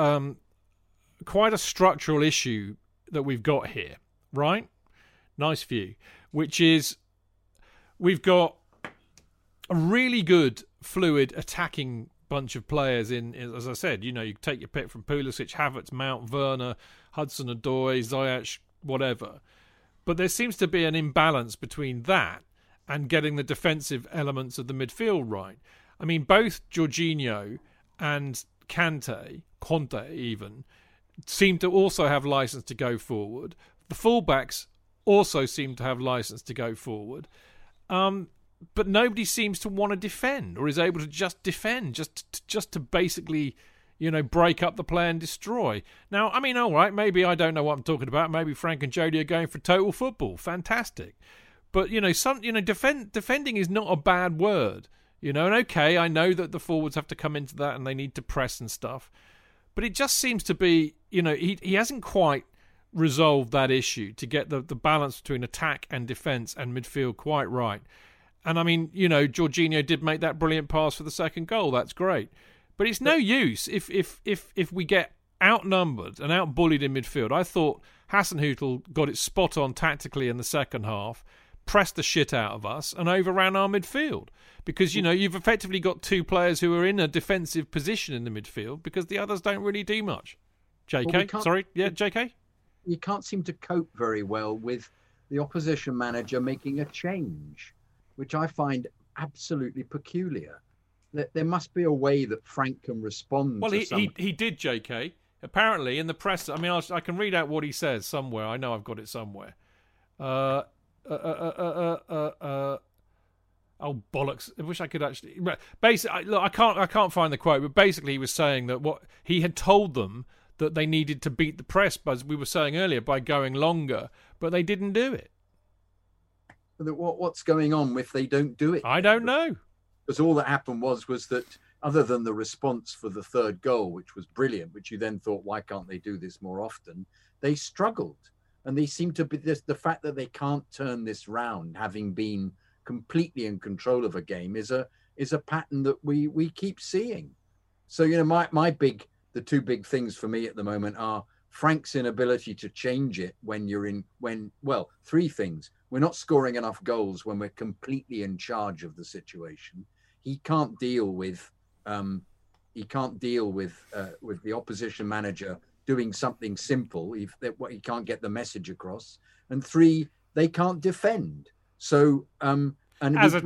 quite a structural issue that we've got here, right? Nice view. Which is we've got a really good, fluid, attacking bunch of players in, as I said, you take your pick from Pulisic, Havertz, Mount, Werner, Hudson-Odoi, Ziyech, whatever. But there seems to be an imbalance between that and getting the defensive elements of the midfield right. I mean, both Jorginho and Conte even, seem to also have license to go forward. The fullbacks also seem to have license to go forward. But nobody seems to want to defend or is able to just defend, just to basically, break up the play and destroy. Now, I mean, all right, maybe I don't know what I'm talking about. Maybe Frank and Jody are going for total football. Fantastic. But, defending is not a bad word. And okay, I know that the forwards have to come into that and they need to press and stuff. But it just seems to be, he hasn't quite resolved that issue to get the balance between attack and defence and midfield quite right. And I mean, Jorginho did make that brilliant pass for the second goal. That's great. But it's no use if we get outnumbered and outbullied in midfield. I thought Hasenhüttl got it spot on tactically in the second half, pressed the shit out of us and overran our midfield. Because, you've effectively got two players who are in a defensive position in the midfield because the others don't really do much. JK? Sorry? Yeah, JK? You can't seem to cope very well with the opposition manager making a change, which I find absolutely peculiar. There must be a way that Frank can respond. Well, he did, JK. Apparently, in the press, I mean, I can read out what he says somewhere. I know I've got it somewhere. Oh bollocks! I wish I could actually. Basically, look, I can't find the quote, but basically, he was saying that what he had told them that they needed to beat the press, as we were saying earlier, by going longer, but they didn't do it. What's going on if they don't do it? I don't know. Because all that happened was that other than the response for the third goal, which was brilliant, which you then thought, why can't they do this more often? They struggled. And they seem to be the fact that they can't turn this round, having been completely in control of a game, is a pattern that we keep seeing. So, the two big things for me at the moment are Frank's inability to change it three things. We're not scoring enough goals when we're completely in charge of the situation. He can't deal with with the opposition manager doing something simple if he can't get the message across. And three, they can't defend. So team. As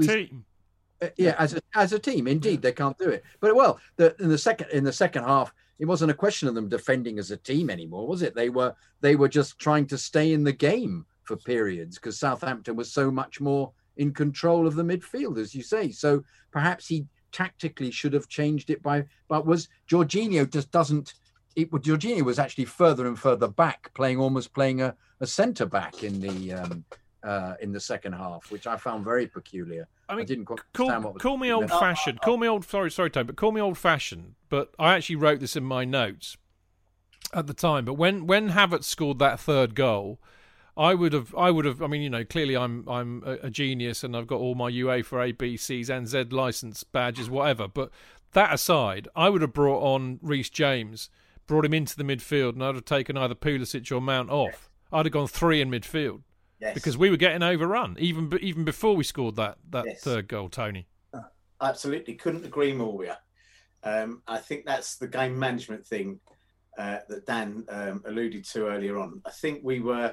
a team, indeed, they can't do it. But in the second half, it wasn't a question of them defending as a team anymore, was it? They were just trying to stay in the game for periods because Southampton was so much more in control of the midfield, as you say. So perhaps he tactically should have changed it but was Jorginho just doesn't. Jorginho was actually further and further back, playing a centre back in the second half, which I found very peculiar. I mean, I didn't quite understand what was. Call me old-fashioned. Sorry, Tony, but call me old-fashioned. But I actually wrote this in my notes at the time. But when Havertz scored that third goal, I would have. I mean, clearly I'm a genius and I've got all my UEFA A, B, C's and Z license badges, whatever. But that aside, I would have brought on Reece James, brought him into the midfield, and I'd have taken either Pulisic or Mount off. I'd have gone three in midfield. Yes. Because we were getting overrun even before we scored that third goal, Tony. Absolutely, couldn't agree more with you. I think that's the game management thing that Dan alluded to earlier on. I think we were.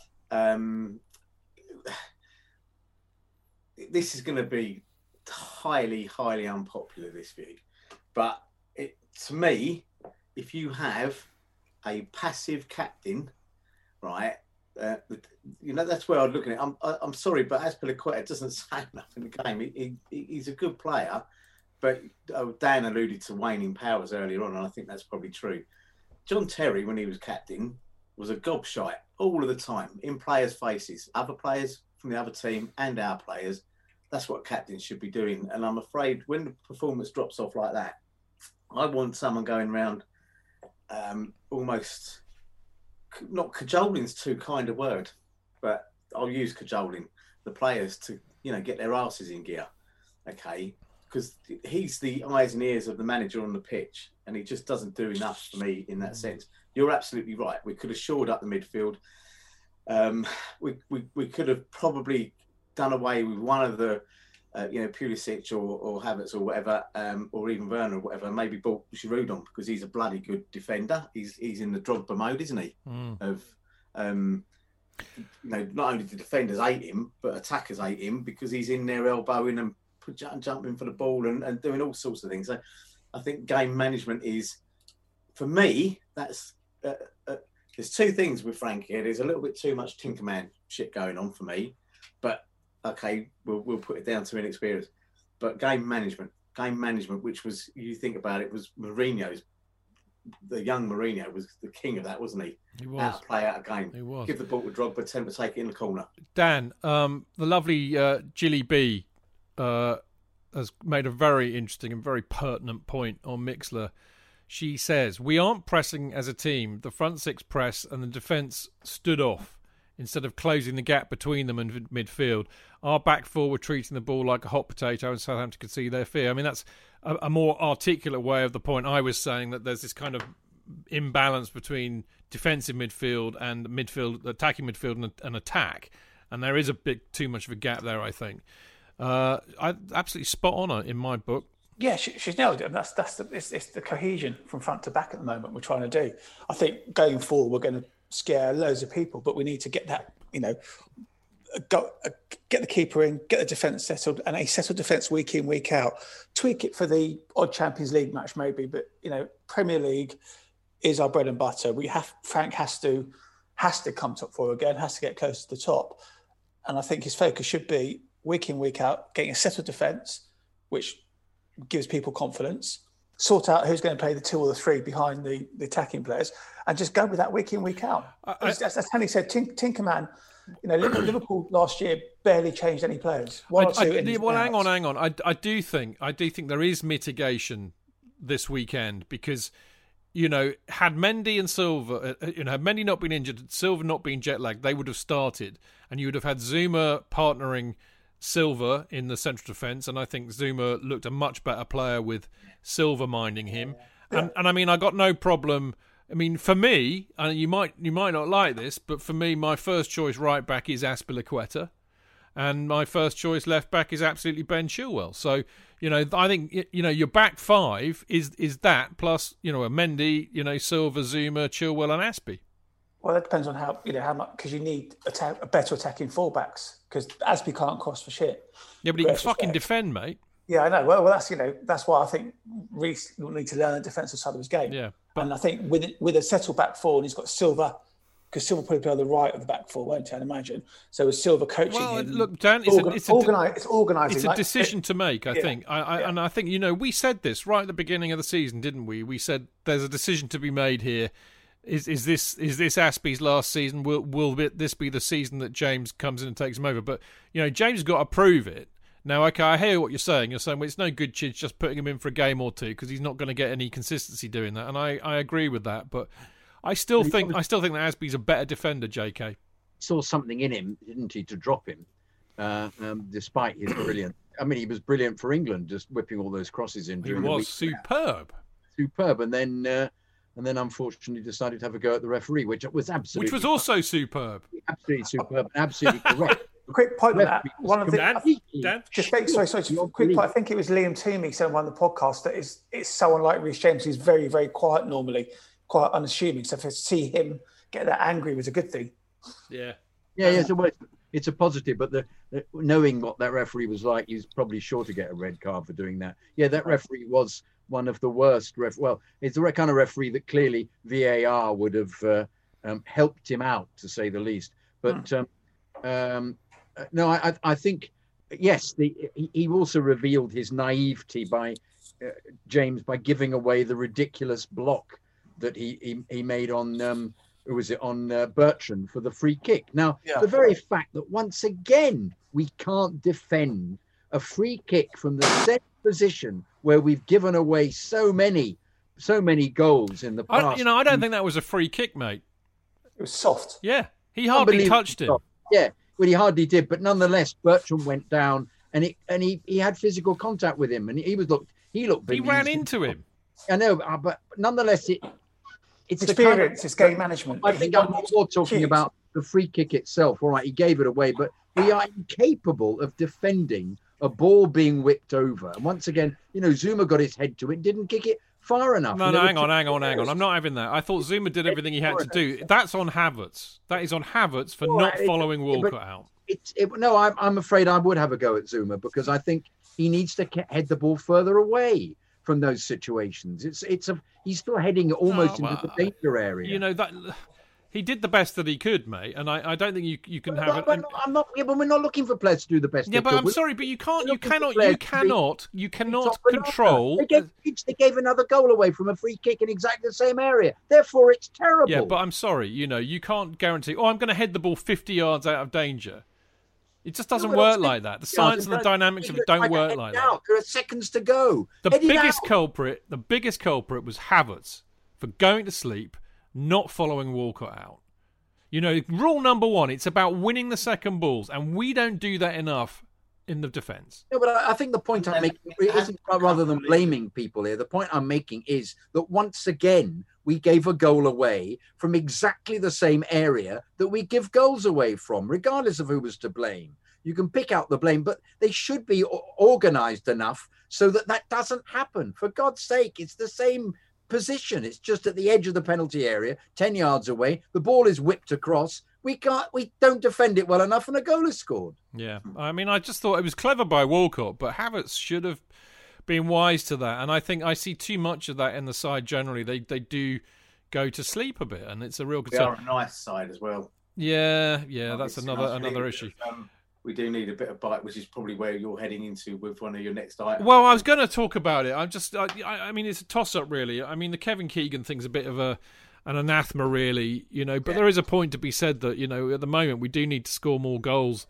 This is going to be highly, highly unpopular, this view, but to me, if you have a passive captain, right. That's where I'd look at it. I'm sorry, but Azpilicueta doesn't say enough in the game. He's a good player, but Dan alluded to waning powers earlier on, and I think that's probably true. John Terry, when he was captain, was a gobshite all of the time in players' faces, other players from the other team and our players. That's what captains should be doing. And I'm afraid when the performance drops off like that, I want someone going around almost. Not cajoling's too kind a word, but I'll use cajoling the players to, get their asses in gear, okay? Because he's the eyes and ears of the manager on the pitch, and he just doesn't do enough for me in that sense. You're absolutely right. We could have shored up the midfield. We could have probably done away with one of the, Pulisic or Havertz or whatever, or even Werner or whatever. Maybe brought Giroud on because he's a bloody good defender. He's in the Drogba mode, isn't he? Of not only the defenders hate him, but attackers hate him because he's in there elbowing and jumping for the ball and doing all sorts of things. So I think game management is, for me, that's there's two things with Frankie here. There's a little bit too much Tinkerman shit going on for me, but okay, we'll put it down to inexperience. But game management, which was, you think about it, was Mourinho's. The young Mourinho was the king of that, wasn't he? He was. Out of play, out of game. He was. Give the ball to Drogba, attempt to take it in the corner. Dan, the lovely Gilly B has made a very interesting and very pertinent point on Mixlr. She says, we aren't pressing as a team. The front six press and the defence stood off instead of closing the gap between them and midfield. Our back four were treating the ball like a hot potato and Southampton could see their fear. I mean, that's a more articulate way of the point I was saying, that there's this kind of imbalance between defensive midfield and attacking midfield and attack. And there is a bit too much of a gap there, I think. I absolutely spot on in my book. Yeah, she's nailed it. And it's the cohesion from front to back at the moment we're trying to do. I think going forward, we're going to scare loads of people, but we need to get that, get the keeper in, get the defence settled, and a settled defence week in, week out. Tweak it for the odd Champions League match maybe, but, Premier League is our bread and butter. Frank has to come top four again, has to get close to the top. And I think his focus should be week in, week out, getting a settled defence, which gives people confidence, sort out who's going to play the two or the three behind the attacking players, and just go with that week in, week out. As Tony said, Tinkerman, Liverpool last year barely changed any players. Hang on. I do think there is mitigation this weekend because, had Mendy and Silva, had Mendy not been injured, Silva not been jet lagged, they would have started, and you would have had Zuma partnering Silva in the central defence, and I think Zuma looked a much better player with Silva minding him. And I mean, I got no problem. I mean, for me, and you might not like this, but for me, my first choice right back is Azpilicueta, and my first choice left back is absolutely Ben Chilwell. So, I think your back five is that plus a Mendy, Silva, Zuma, Chilwell, and Aspi. Well, that depends on how much, because you need a better attacking fullbacks, because Aspi can't cross for shit. Yeah, but he can fucking defend, mate. Yeah, I know. Well, that's why I think Reece will need to learn the defensive side of his game. Yeah, and I think with a settled back four, and he's got Silva, because Silva probably play on the right of the back four, won't he? I'd imagine. So with Silva coaching him, look, Dan, it's organising. It's a decision to make, I think. And I think we said this right at the beginning of the season, didn't we? We said there's a decision to be made here. Is this Aspi's last season? Will this be the season that James comes in and takes him over? But James has got to prove it. Now, okay, I hear what you're saying. You're saying, well, it's no good, Chidge, just putting him in for a game or two because he's not going to get any consistency doing that, and I agree with that. But I still think that Aspi's a better defender. JK saw something in him, didn't he, to drop him, despite his brilliant. I mean, he was brilliant for England, just whipping all those crosses in. He was superb, and then unfortunately decided to have a go at the referee, which was also superb, absolutely superb, and absolutely correct. Quick point on that. One of the Dan? Quick point. I think it was Liam Toomey said on one of the podcasts that it's so unlike Reece James. He's very, very quiet normally, quite unassuming. So to see him get that angry was a good thing. Yeah. So it's a positive, but knowing what that referee was like, he's probably sure to get a red card for doing that. Yeah, that referee was one of the worst. It's the kind of referee that clearly VAR would have helped him out, to say the least. But no, I think, yes, he also revealed his naivety by James by giving away the ridiculous block that he made on Bertrand for the free kick. Now, the very fact that once again we can't defend a free kick from the set position where we've given away so many goals in the past. I don't think that was a free kick, mate. It was soft. Yeah, he hardly touched him. Yeah. Well, he hardly did, but nonetheless, Bertrand went down, and he had physical contact with him, and he looked. He ran into him. I know, but nonetheless, it's experience. It's game management. I think I'm more talking about the free kick itself. All right, he gave it away, but we are incapable of defending a ball being whipped over. And once again, Zuma got his head to it, didn't kick it far enough. No, hang on. I'm not having that. I thought Zuma did everything he had to do. That's on Havertz. That is on Havertz for not following Walcott out. I'm afraid I would have a go at Zuma because I think he needs to head the ball further away. from those situations. He's still heading almost into the danger area. You know that. He did the best that he could, mate, and I don't think you can have it. But I'm not. Yeah, but we're not looking for players to do the best. Yeah, but I'm sorry, but you can't. You cannot control. They gave another goal away from a free kick in exactly the same area. Therefore, it's terrible. Yeah, but I'm sorry. You can't guarantee. Oh, I'm going to head the ball 50 yards out of danger. It just doesn't work like that. The science and the dynamics of it don't work like that. There are seconds to go. The biggest culprit was Havertz for going to sleep, not following Walcott out. Rule number 1, it's about winning the second balls, and we don't do that enough in the defence. No, but I think the point I'm making isn't, rather than blaming people here, the point I'm making is that once again, we gave a goal away from exactly the same area that we give goals away from, regardless of who was to blame. You can pick out the blame, but they should be organised enough so that doesn't happen. For God's sake, it's the same position. It's just at the edge of the penalty area, 10 yards away. The ball is whipped across. We don't defend it well enough, and a goal is scored. Yeah, I mean, I just thought it was clever by Walcott, but Havertz should have been wise to that. And I think I see too much of that in the side generally. They do go to sleep a bit, and it's a real concern. We are a nice side as well. Yeah, that's another issue. We do need a bit of bite, which is probably where you're heading into with one of your next items. Well, I was going to talk about it. I mean, it's a toss-up, really. I mean, the Kevin Keegan thing's a bit of an anathema, really, but there is a point to be said that, at the moment we do need to score more goals,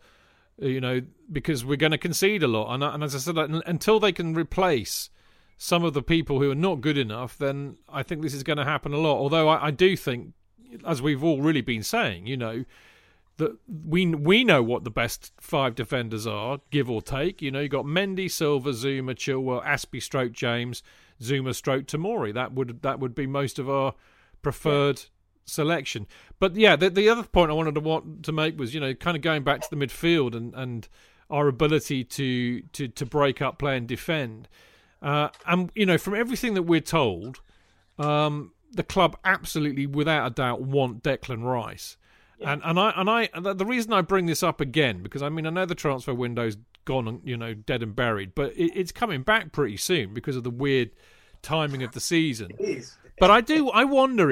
because we're going to concede a lot. And as I said, until they can replace some of the people who are not good enough, then I think this is going to happen a lot. Although I do think, as we've all really been saying, that we know what the best 5 defenders are, give or take. You've got Mendy, Silva, Zuma, Chilwell, Aspie, James, Zuma, Tomori. That would be most of our preferred selection. But yeah, the other point I wanted to make was, kind of going back to the midfield and our ability to break up play and defend. And from everything that we're told, the club absolutely, without a doubt, want Declan Rice. Yeah. And the reason I bring this up again, because I know the transfer window's gone, dead and buried, but it's coming back pretty soon because of the weird timing of the season. It is. But I wonder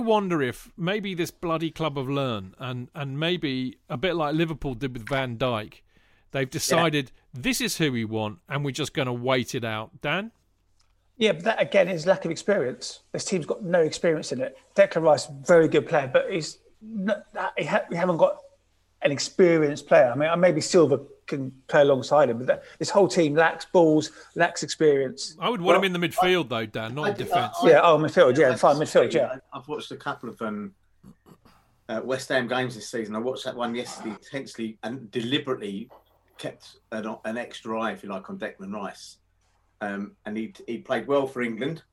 if maybe this bloody club have learned, and maybe a bit like Liverpool did with Van Dijk, they've decided this is who we want, and we're just going to wait it out. Dan? Yeah, but that again is lack of experience. This team's got no experience in it. Declan Rice, very good player, but we haven't got an experienced player. I mean, maybe Silva can play alongside him, but this whole team lacks balls, lacks experience. I would want him in the midfield, though, Dan, not in defence. Midfield. I've watched a couple of West Ham games this season. I watched that one yesterday intensely and deliberately kept an extra eye, if you like, on Declan Rice. And he played well for England.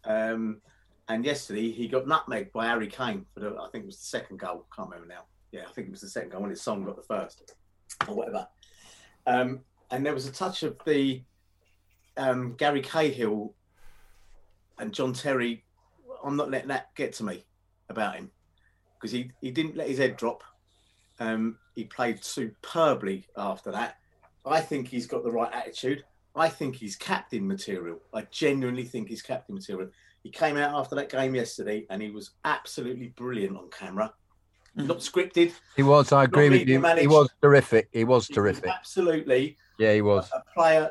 And yesterday he got nutmegged by Harry Kane for I think it was the second goal. Can't remember now. Yeah, I think it was the second goal when his son got the first or whatever. And there was a touch of the Gary Cahill and John Terry. I'm not letting that get to me about him because he didn't let his head drop. He played superbly after that. I think he's got the right attitude. I think he's captain material. I genuinely think he's captain material. He came out after that game yesterday and he was absolutely brilliant on camera. Not scripted. He was. I agree with you. He was terrific. He was terrific. Absolutely. Yeah, he was. A player.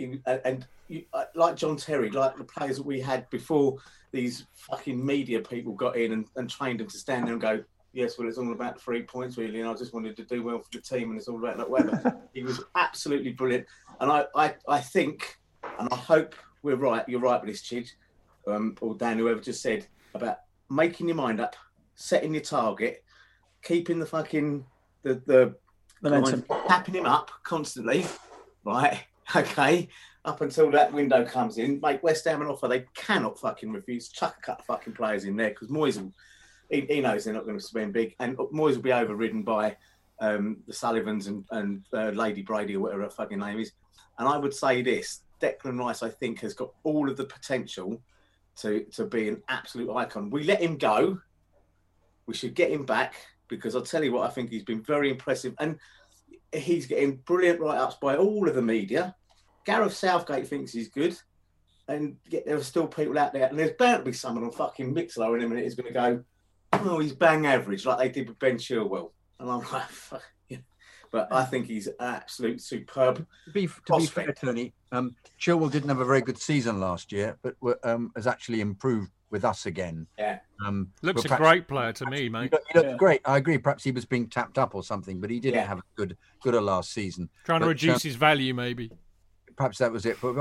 Like John Terry, like the players that we had before these fucking media people got in and trained him to stand there and go, yes, well, it's all about the 3 points, really, and I just wanted to do well for the team, and it's all about that, whatever. He was absolutely brilliant. And I think, and I hope we're right, you're right with this, Chidge, or Dan, whoever just said, about making your mind up, setting your target, keeping the fucking, the momentum, tapping him up constantly, right? Okay, up until that window comes in, make West Ham an offer they cannot fucking refuse, chuck a couple of fucking players in there, because Moyes will, he knows they're not going to spend big, and Moyes will be overridden by the Sullivans and Lady Brady or whatever her fucking name is. And I would say this, Declan Rice, I think, has got all of the potential to be an absolute icon. We let him go. We should get him back, because I'll tell you what, I think he's been very impressive. And he's getting brilliant write-ups by all of the media. Gareth Southgate thinks he's good. and yet there are still people out there, and there's bound to be someone on fucking Mixlr in a minute who's going to go, oh, he's bang average, like they did with Ben Chilwell. And I'm like, fuck yeah. But I think he's an absolute superb. To be fair, Tony, Chilwell didn't have a very good season last year, but has actually improved with us again. Yeah. Looks a great player to me, mate. He looked great. I agree. Perhaps he was being tapped up or something, but he didn't have a good a last season. Trying to reduce his value, maybe. Perhaps that was it. But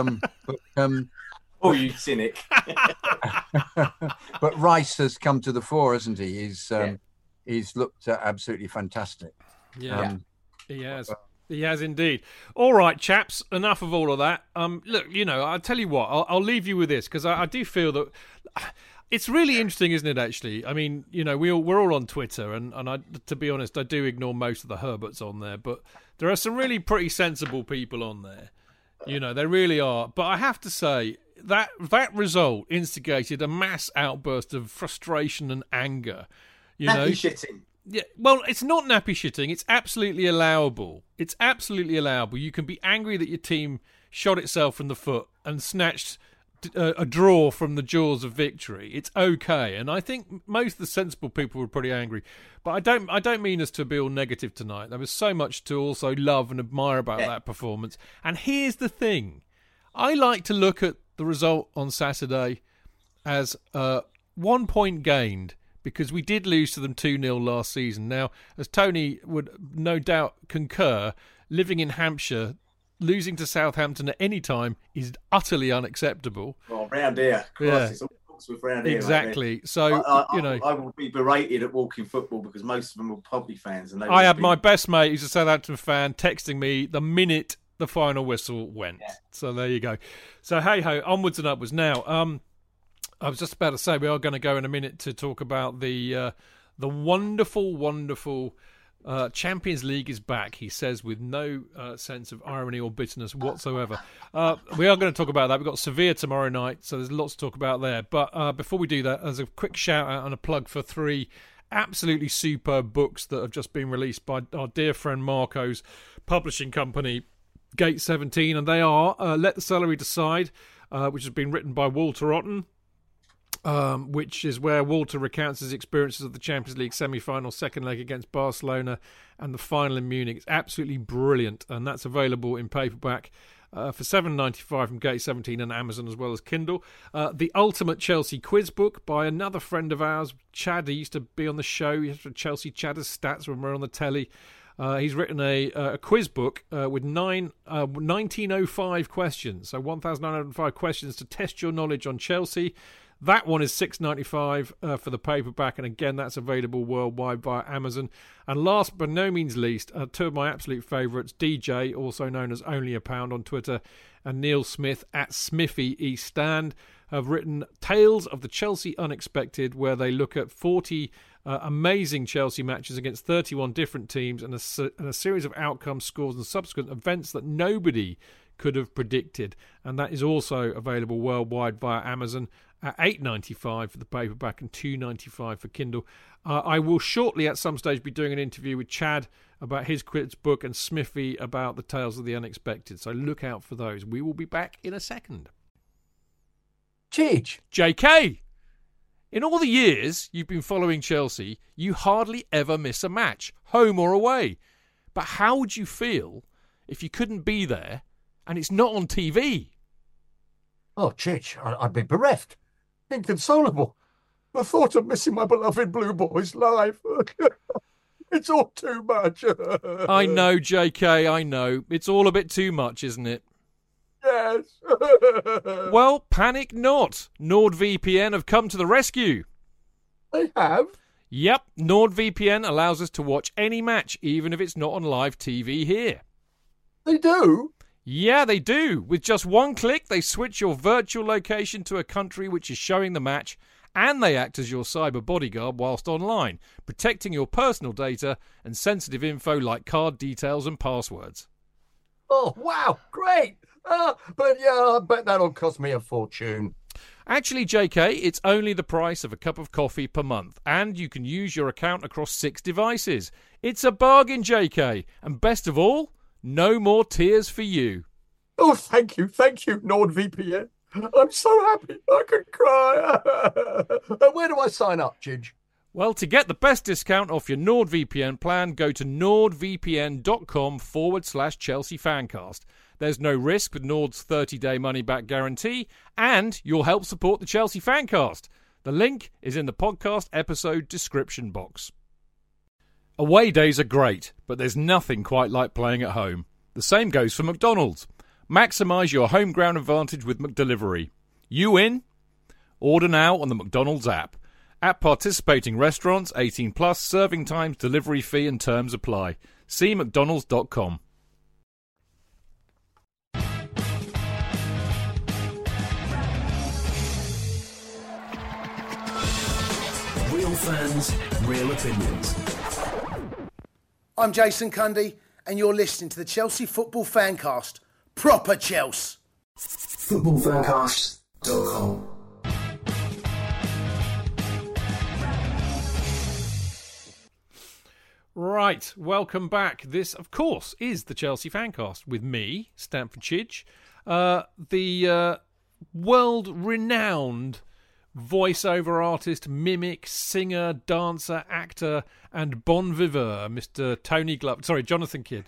oh, you cynic. But Rice has come to the fore, hasn't he? He's looked absolutely fantastic. Yeah, he has. He has indeed. All right, chaps, enough of all of that. Look, I'll tell you what, I'll leave you with this, because I do feel that it's really interesting, isn't it, actually? I mean, we're all on Twitter, and to be honest, I do ignore most of the Herberts on there, but there are some really pretty sensible people on there. They really are. But I have to say, that result instigated a mass outburst of frustration and anger. Nappy shitting. Yeah, well, it's not nappy shitting. It's absolutely allowable. You can be angry that your team shot itself in the foot and snatched a draw from the jaws of victory. It's okay, and I think most of the sensible people were pretty angry. But I don't mean us to be all negative tonight. There was so much to also love and admire about that performance. And here's the thing: I like to look at the result on Saturday as 1 point gained, because we did lose to them 2-0 last season. Now, as Tony would no doubt concur, living in Hampshire, losing to Southampton at any time is utterly unacceptable. Well, round here. Christ, it's all books with round here. Exactly. Mate. So, I will be berated at Walking Football because most of them were Pompey fans. And I had my best mate, who's a Southampton fan, texting me the minute the final whistle went. Yeah. So there you go. So, hey-ho, onwards and upwards. Now, I was just about to say we are going to go in a minute to talk about the wonderful, wonderful Champions League is back, he says, with no sense of irony or bitterness whatsoever. We are going to talk about that. We've got Sevilla tomorrow night, so there's lots to talk about there. But before we do that, as a quick shout out and a plug for 3 absolutely superb books that have just been released by our dear friend Marco's publishing company, Gate 17, and they are Let the Celery Decide, which has been written by Walter Otten, which is where Walter recounts his experiences of the Champions League semi-final second leg against Barcelona and the final in Munich. It's absolutely brilliant, and that's available in paperback for $7.95 from Gate 17 and Amazon, as well as Kindle. The Ultimate Chelsea Quiz Book by another friend of ours, Chad. He used to be on the show. He used to Chelsea Chadder's stats when we're on the telly. He's written a quiz book with 1905 questions, so 1,905 questions to test your knowledge on Chelsea. That one is $6.95 for the paperback, and again, that's available worldwide via Amazon. And last but no means least, 2 of my absolute favourites, DJ, also known as Only a Pound on Twitter, and Neil Smith at Smithy East Stand, have written Tales of the Chelsea Unexpected, where they look at 40 amazing Chelsea matches against 31 different teams and a series of outcomes, scores and subsequent events that nobody could have predicted. And that is also available worldwide via Amazon at $8.95 for the paperback and $2.95 for Kindle. I will shortly at some stage be doing an interview with Chad about his quiz book and Smithy about the Tales of the Unexpected, so look out for those. We will be back in a second. Cheech. JK, in all the years you've been following Chelsea, you hardly ever miss a match, home or away. But how would you feel if you couldn't be there and it's not on TV? Oh, Chich, I'd be bereft. Inconsolable. The thought of missing my beloved Blue Boys live. It's all too much. I know, JK, I know. It's all a bit too much, isn't it? Yes. Well, panic not. NordVPN have come to the rescue. They have? Yep, NordVPN allows us to watch any match, even if it's not on live TV here. They do? Yeah, they do. With just one click, they switch your virtual location to a country which is showing the match, and they act as your cyber bodyguard whilst online, protecting your personal data and sensitive info like card details and passwords. Oh, wow, great. But yeah, I bet that'll cost me a fortune. Actually, JK, it's only the price of a cup of coffee per month, and you can use your account across 6 devices. It's a bargain, JK, and best of all, no more tears for you. Oh, thank you, NordVPN. I'm so happy I could cry. Where do I sign up, Chidge? Well, to get the best discount off your NordVPN plan, go to nordvpn.com/Chelsea Fancast. There's no risk with Nord's 30-day money-back guarantee, and you'll help support the Chelsea Fancast. The link is in the podcast episode description box. Away days are great, but there's nothing quite like playing at home. The same goes for McDonald's. Maximise your home ground advantage with McDelivery. You in? Order now on the McDonald's app. At participating restaurants, 18 plus, serving times, delivery fee and terms apply. See mcdonalds.com. Real fans, real opinions. I'm Jason Cundy, and you're listening to the Chelsea Football Fancast. Proper Chelsea. Footballfancast.com. Right, welcome back. This, of course, is the Chelsea Fancast with me, Stamford Chidge, the world-renowned voiceover artist, mimic, singer, dancer, actor, and bon viveur, Mr. Tony Glove. Sorry, Jonathan Kidd.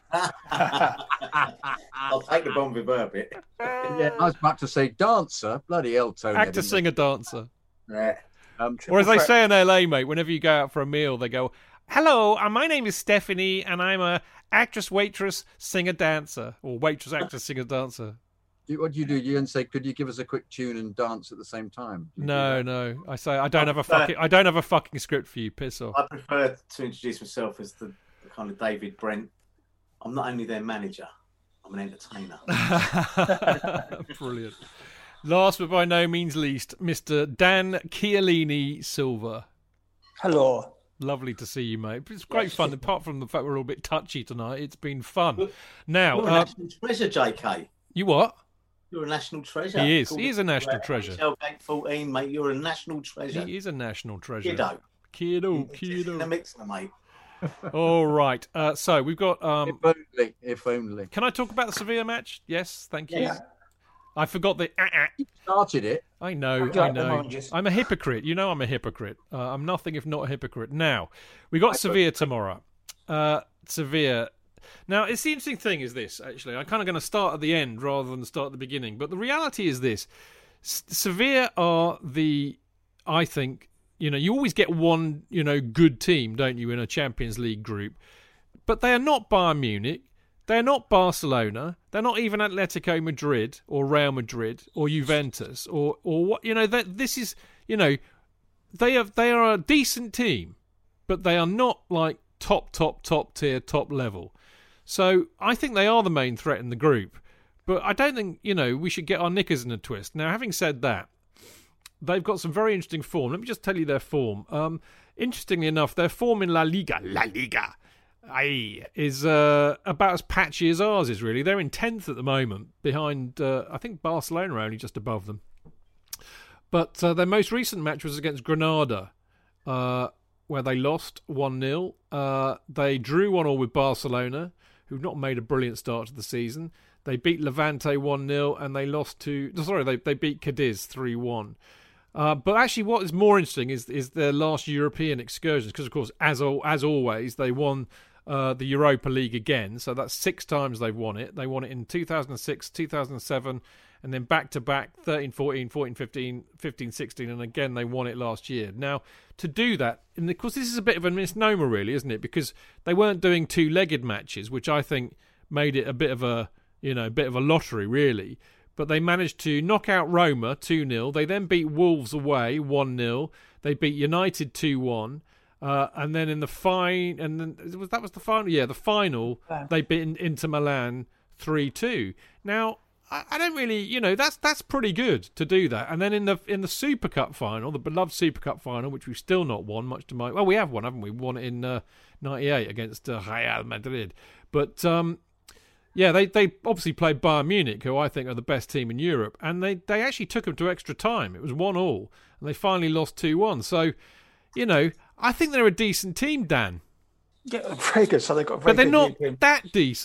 I'll take the bon viveur bit. Yeah, I was about to say dancer. Bloody hell, Tony. Actor, singer, dancer. Yeah. Or as they say in LA, mate, whenever you go out for a meal, they go, "Hello, my name is Stephanie, and I'm a actress, waitress, singer, dancer," or waitress, actress, singer, dancer. What do you do? You and say, "Could you give us a quick tune and dance at the same time?" No. I say I don't have a fucking script for you. Piss off. I prefer to introduce myself as the kind of David Brent. I'm not only their manager, I'm an entertainer. Brilliant. Last but by no means least, Mr. Dan Chiellini Silva. Hello. Lovely to see you, mate. It's great fun. Apart from the fact we're all a bit touchy tonight, it's been fun. Now, you're a national treasure, JK. You what? You're a national treasure. He is. He is a national treasure. Gate 14, mate. You're a national treasure. He is a national treasure. Kiddo. Kiddo. In the mixer, mate. All right. So we've got. If only. Can I talk about the Sevilla match? Yes, thank you. Yeah. I forgot the. You started it. I know. I'm a hypocrite. You know I'm a hypocrite. I'm nothing if not a hypocrite. Now, we got Sevilla tomorrow. Sevilla. Now, it's the interesting thing is this, actually. I'm kind of going to start at the end rather than start at the beginning. But the reality is this. Sevilla are I think, you always get one, good team, don't you, in a Champions League group. But they are not Bayern Munich. They're not Barcelona. They're not even Atletico Madrid or Real Madrid or Juventus or what. This is, they are a decent team, but they are not like top tier, top level. So I think they are the main threat in the group. But I don't think, we should get our knickers in a twist. Now, having said that, they've got some very interesting form. Let me just tell you their form. Interestingly enough, their form in La Liga, is about as patchy as ours is, really. They're in 10th at the moment, behind, I think Barcelona are only just above them. But their most recent match was against Granada, where they lost 1-0. They drew 1-1 with Barcelona, who've not made a brilliant start to the season. They beat Levante 1-0, and they they beat Cadiz 3-1. But actually, what is more interesting is their last European excursions, because, of course, as always, they won the Europa League again. So that's 6 times they've won it. They won it in 2006, 2007, and then back-to-back 13-14, 14-15, 15-16, and again they won it last year. Now, to do that, and of course this is a bit of a misnomer, really, isn't it? Because they weren't doing two-legged matches, which I think made it a bit of a lottery, really. But they managed to knock out Roma 2-0. They then beat Wolves away 1-0. They beat United 2-1. And then in the that was the final. Yeah, the final they beat Inter Milan 3-2. Now, I don't really, that's pretty good to do that. And then in the Super Cup final, the beloved Super Cup final, which we've still not won, much to my we have won, haven't we? We won it in '98 against Real Madrid. But yeah, they obviously played Bayern Munich, who I think are the best team in Europe, and they actually took them to extra time. It was 1-1, and they finally lost 2-1. So, I think they're a decent team, Dan. Yeah, very good. So they've got but they're not that decent.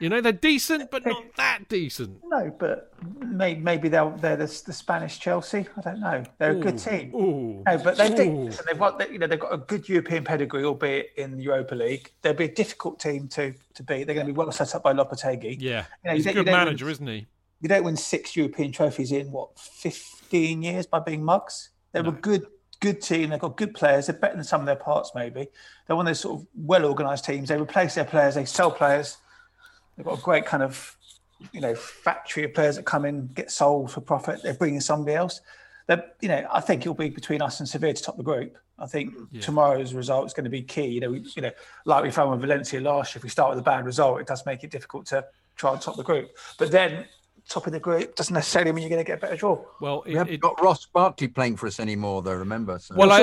You know, they're decent, but not that decent. No, but maybe they're the Spanish Chelsea. I don't know. They're a good team. No, but they've got a good European pedigree, albeit in the Europa League. They'll be a difficult team to beat. They're going to be well set up by Lopetegui. Yeah, he's a good manager, isn't he? You don't win 6 European trophies in 15 years by being mugs. They're a good team. They've got good players. They're better than some of their parts. Maybe they're one of those sort of well-organised teams. They replace their players. They sell players. They've got a great kind of, factory of players that come in, get sold for profit. They're bringing somebody else. I think it'll be between us and Sevilla to top the group. I think tomorrow's result is going to be key. Like we found with Valencia last year, if we start with a bad result, it does make it difficult to try and top the group. But then topping the group doesn't necessarily mean you're going to get a better draw. Well, we haven't got Ross Barkley playing for us anymore, though. Remember? So. Well,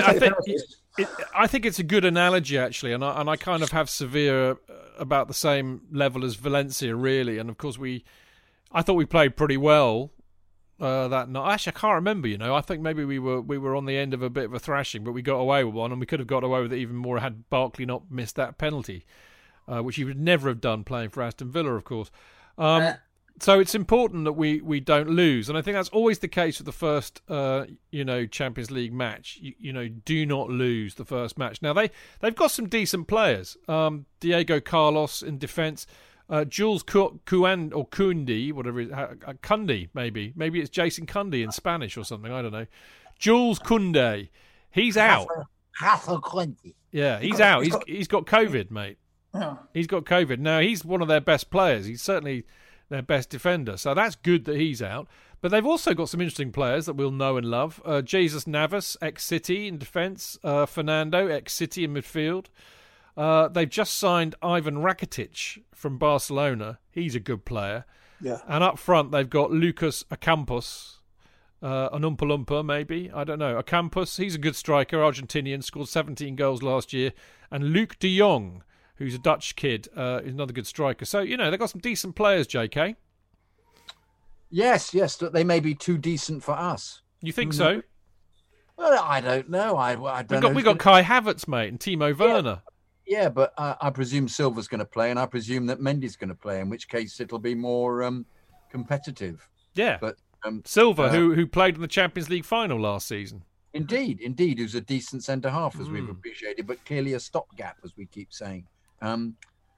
I think it's a good analogy actually, and I kind of have Sevilla about the same level as Valencia, really. And of course, I thought we played pretty well that night. Actually, I can't remember. I think maybe we were on the end of a bit of a thrashing, but we got away with one, and we could have got away with it even more had Barkley not missed that penalty, which he would never have done playing for Aston Villa, of course. So it's important that we don't lose, and I think that's always the case with the first, Champions League match. Do not lose the first match. Now they've got some decent players. Diego Carlos in defence, Jules Koundé, whatever it is, Koundé maybe it's Jason Koundé in Spanish or something. I don't know. Jules Koundé, he's out. Yeah, he's out. He's got COVID, mate. Yeah. He's got COVID. Now he's one of their best players. He's certainly their best defender. So that's good that he's out. But they've also got some interesting players that we'll know and love. Jesus Navas, ex-City in defence. Fernando, ex-City in midfield. They've just signed Ivan Rakitic from Barcelona. He's a good player. Yeah. And up front, they've got Lucas Ocampos. An Oompa Loompa, maybe. I don't know. Ocampos, he's a good striker. Argentinian, scored 17 goals last year. And Luc de Jong, who's a Dutch kid, is another good striker. So, they've got some decent players, JK. Yes, they may be too decent for us. You think so? Well, I don't know. I don't know. We got Kai Havertz, mate, and Timo Werner. Yeah, but I presume Silva's going to play, and I presume that Mendy's going to play, in which case it'll be more competitive. Yeah, but Silva, who played in the Champions League final last season. Indeed, who's a decent centre-half, as we've appreciated, but clearly a stopgap, as we keep saying. I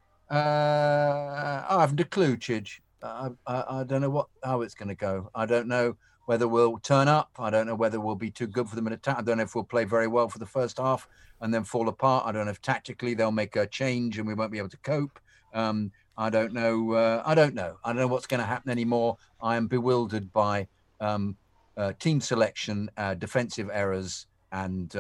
haven't a clue, Chidge. I don't know how it's going to go. I don't know whether we'll turn up. I don't know whether we'll be too good for them in attack. I don't know if we'll play very well for the first half and then fall apart. I don't know if tactically they'll make a change and we won't be able to cope. I don't know. I don't know what's going to happen anymore. I am bewildered by team selection, defensive errors, and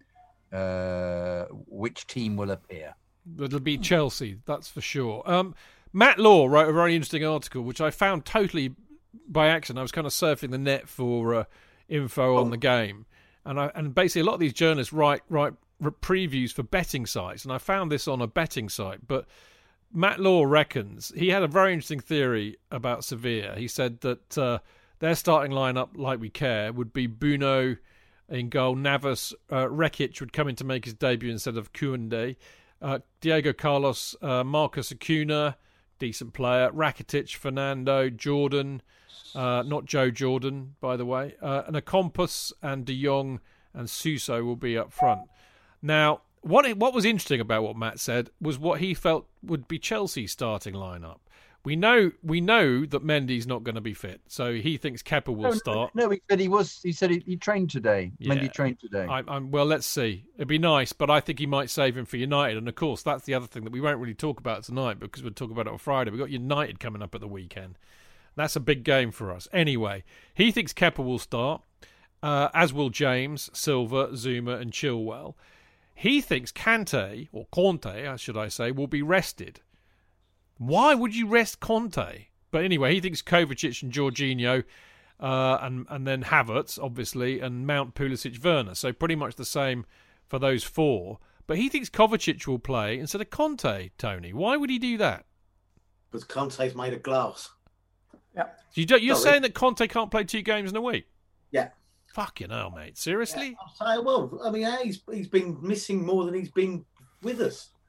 which team will appear. It'll be Chelsea, that's for sure. Matt Law wrote a very interesting article, which I found totally by accident. I was kind of surfing the net for info on the game, and basically a lot of these journalists write previews for betting sites, and I found this on a betting site. But Matt Law reckons he had a very interesting theory about Sevilla. He said that their starting lineup, like we care, would be Bruno in goal, Navas, Rekic would come in to make his debut instead of Koundé. Diego Carlos, Marcus Acuna, decent player. Rakitic, Fernando, Jordan, not Joe Jordan, by the way. And Ocampos and De Jong and Suso will be up front. Now, what was interesting about what Matt said was what he felt would be Chelsea's starting lineup. We know that Mendy's not going to be fit, so he thinks Kepa will start. No, he said he trained today. Yeah. Mendy trained today. Well, let's see. It'd be nice, but I think he might save him for United. And of course, that's the other thing that we won't really talk about tonight because we'll talk about it on Friday. We've got United coming up at the weekend. That's a big game for us. Anyway, he thinks Kepa will start, as will James, Silva, Zuma, and Chilwell. He thinks Conte, should I say, will be rested. Why would you rest Conte? But anyway, he thinks Kovacic and Jorginho, and then Havertz, obviously, and Mount, Pulisic, Werner. So pretty much the same for those four. But he thinks Kovacic will play instead of Conte, Tony. Why would he do that? Because Conte's made of glass. Yeah. You're saying that Conte can't play 2 games in a week? Yeah. Fucking hell, mate. Seriously? Yeah, well, I mean, he's been missing more than he's been with us.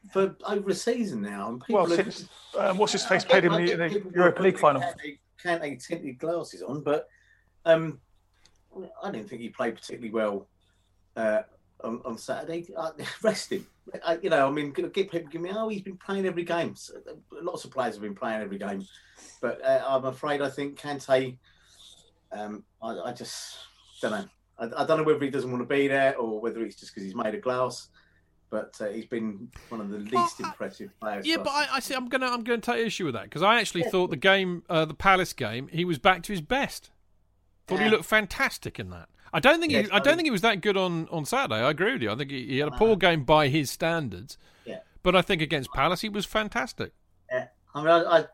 for over a season now. And people since what's his face played in the Europa League final. Kante tinted glasses on, but I didn't think he played particularly well on Saturday. Rest him. I mean, get people give me, he's been playing every game. So, lots of players have been playing every game, but I'm afraid I think Kante. I just don't know. I don't know whether he doesn't want to be there or whether it's just because he's made of glass. But he's been one of the least impressive players. Yeah, but I see. I'm gonna take issue with that because I actually thought the game, the Palace game, he was back to his best. Thought he looked fantastic in that. I don't think he was that good on Saturday. I agree with you. I think he had a poor game by his standards. Yeah. But I think against Palace he was fantastic. Yeah. I mean,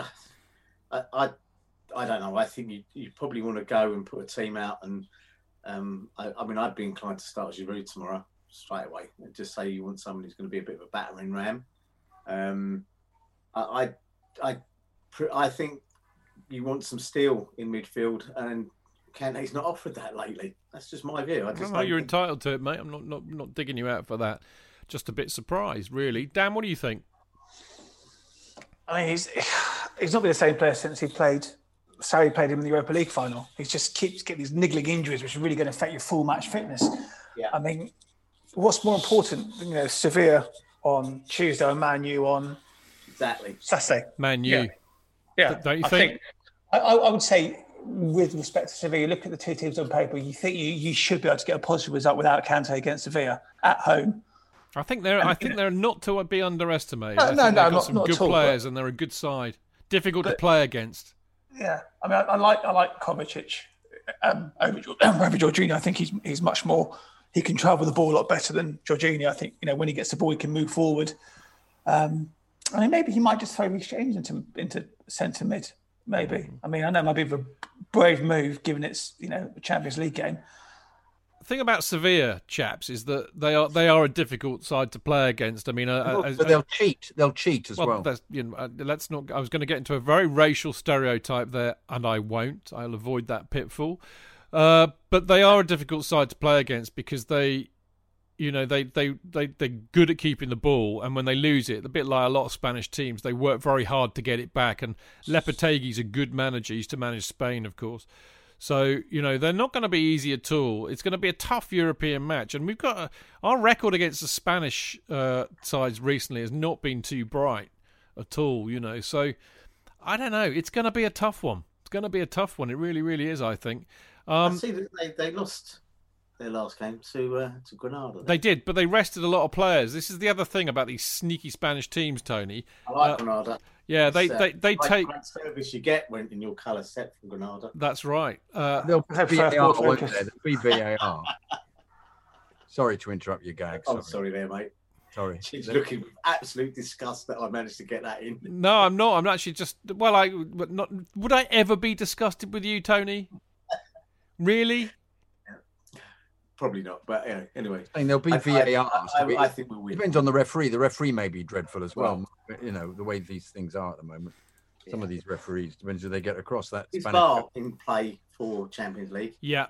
I don't know. I think you probably want to go and put a team out, and I mean, I'd be inclined to start Giroud tomorrow straight away and just say you want someone who's going to be a bit of a battering ram. I think you want some steel in midfield, and Kante's not offered that lately. That's just my view. You're entitled to it, mate. I'm not digging you out for that. Just a bit surprised, really. Dan, what do you think? I mean, he's not been the same player since Sarri played him in the Europa League final. He just keeps getting these niggling injuries, which are really going to affect your full match fitness. Yeah. I mean, what's more important? Sevilla on Tuesday and Man U on Saturday. Man U. Yeah. Don't you think? I would say, with respect to Sevilla, you look at the two teams on paper, you think you should be able to get a positive result without Kante against Sevilla at home. I think they're not to be underestimated. No, they've got some not good at all, players, and they're a good side. Difficult to play against. Yeah, I mean, I like Kovacic over Jorginho. I think he's much more. He can travel the ball a lot better than Jorginho. I think when he gets the ball, he can move forward. I mean, maybe he might just throw Reece James into centre mid. Maybe. I mean, I know it might be a brave move given it's a Champions League game. The thing about Sevilla, chaps, is that they are a difficult side to play against. I mean, but they'll cheat. They'll cheat as well. Let's not. I was going to get into a very racial stereotype there, and I won't. I'll avoid that pitfall. But they are a difficult side to play against because they're good at keeping the ball, and when they lose it, a bit like a lot of Spanish teams, they work very hard to get it back. And Lopetegui's a good manager. He used to manage Spain, of course. So, they're not going to be easy at all. It's going to be a tough European match. And we've got our record against the Spanish sides recently has not been too bright at all, So, I don't know. It's going to be a tough one. It's going to be a tough one. It really, really is, I think. I see that they lost their last game to Granada. They did, but they rested a lot of players. This is the other thing about these sneaky Spanish teams, Tony. I like Granada. Yeah, they take great service you get when in your colour set from Granada. That's right. They'll have VAR, won't there? There'll be VAR. Sorry to interrupt your gag. I'm sorry there, mate. Sorry. She's looking with absolute disgust that I managed to get that in. No, I'm not. I'm actually just. Well, would I ever be disgusted with you, Tony? Really? Probably not, but anyway. There'll be VAR. I think we'll win. Depends on the referee. The referee may be dreadful as well. The way these things are at the moment. Some of these referees, depends who they get across that. Is VAR in play for Champions League? Yeah.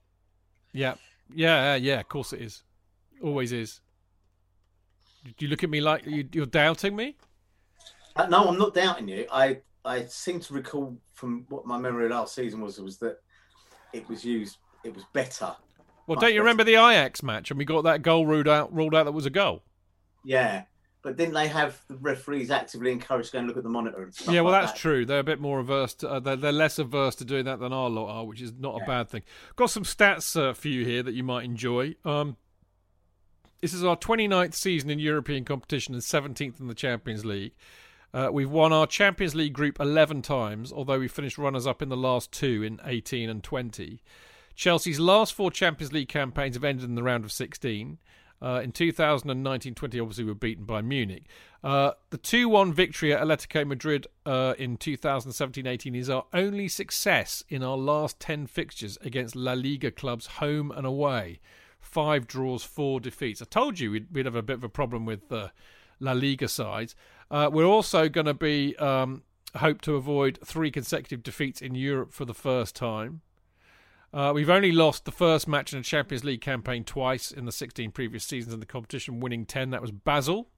Of course it is. Always is. Do you look at me like you're doubting me? No, I'm not doubting you. I seem to recall from what my memory of last season was that it was used. It was better. Well, don't you remember the Ajax match and we got that goal ruled out that was a goal? Yeah, but didn't they have the referees actively encouraged to go and look at the monitor and stuff? Yeah, well, like that's true. They're a bit more averse to, they're less averse to doing that than our lot are, which is not a bad thing. Got some stats for you here that you might enjoy. This is our 29th season in European competition and 17th in the Champions League. We've won our Champions League group 11 times, although we finished runners-up in the last two in 18 and 20. Chelsea's last four Champions League campaigns have ended in the round of 16. In 2019-20, obviously, we were beaten by Munich. The 2-1 victory at Atletico Madrid in 2017-18 is our only success in our last 10 fixtures against La Liga clubs home and away. 5 draws, 4 defeats. I told you we'd have a bit of a problem with La Liga sides. We're also going to be hope to avoid 3 consecutive defeats in Europe for the first time. We've only lost the first match in a Champions League campaign twice in the 16 previous seasons in the competition, winning 10. That was Basel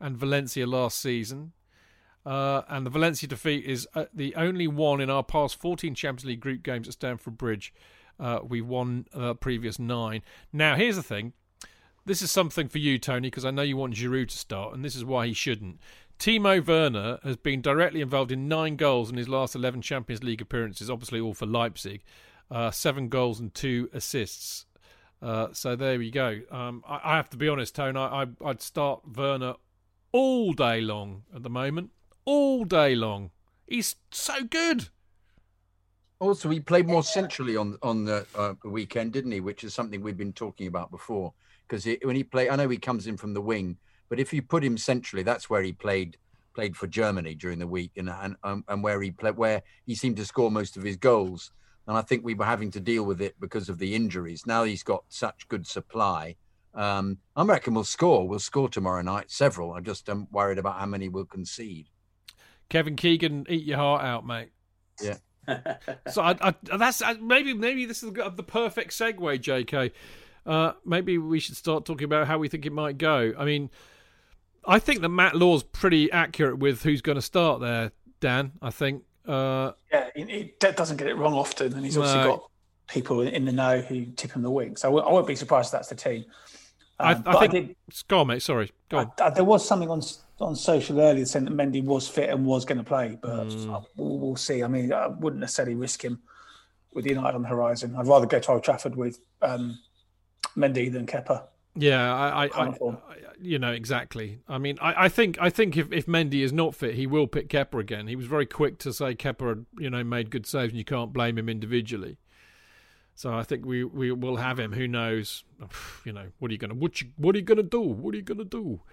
and Valencia last season. And the Valencia defeat is the only one in our past 14 Champions League group games at Stamford Bridge. We won previous 9. Now, here's the thing. This is something for you, Tony, because I know you want Giroud to start, and this is why he shouldn't. Timo Werner has been directly involved in 9 goals in his last 11 Champions League appearances, obviously all for Leipzig. 7 goals and 2 assists. So there we go. I have to be honest, Tony, I'd start Werner all day long at the moment. All day long. He's so good. Also, he played more centrally on the weekend, didn't he? Which is something we've been talking about before. Because when he played, I know he comes in from the wing, but if you put him centrally, that's where he played for Germany during the week, and where he seemed to score most of his goals. And I think we were having to deal with it because of the injuries. Now he's got such good supply. I reckon we'll score. We'll score tomorrow night, several. I'm just worried about how many we'll concede. Kevin Keegan, eat your heart out, mate. Yeah. So that's maybe this is the perfect segue, JK. Maybe we should start talking about how we think it might go. I mean, I think that Matt Law's pretty accurate with who's going to start there, Dan. I think. He doesn't get it wrong often, and he's obviously got people in the know who tip him the wing. So I won't be surprised if that's the team. I think. Go on, mate. Sorry. Go on. There was something on social earlier saying that Mendy was fit and was going to play, but we'll see. I mean, I wouldn't necessarily risk him with United on the horizon. I'd rather go to Old Trafford with Mendy than Kepa. Yeah, I exactly. I mean, I think if Mendy is not fit, he will pick Kepa again. He was very quick to say Kepa had, made good saves, and you can't blame him individually. So I think we will have him. Who knows? What are you gonna do? What are you gonna do?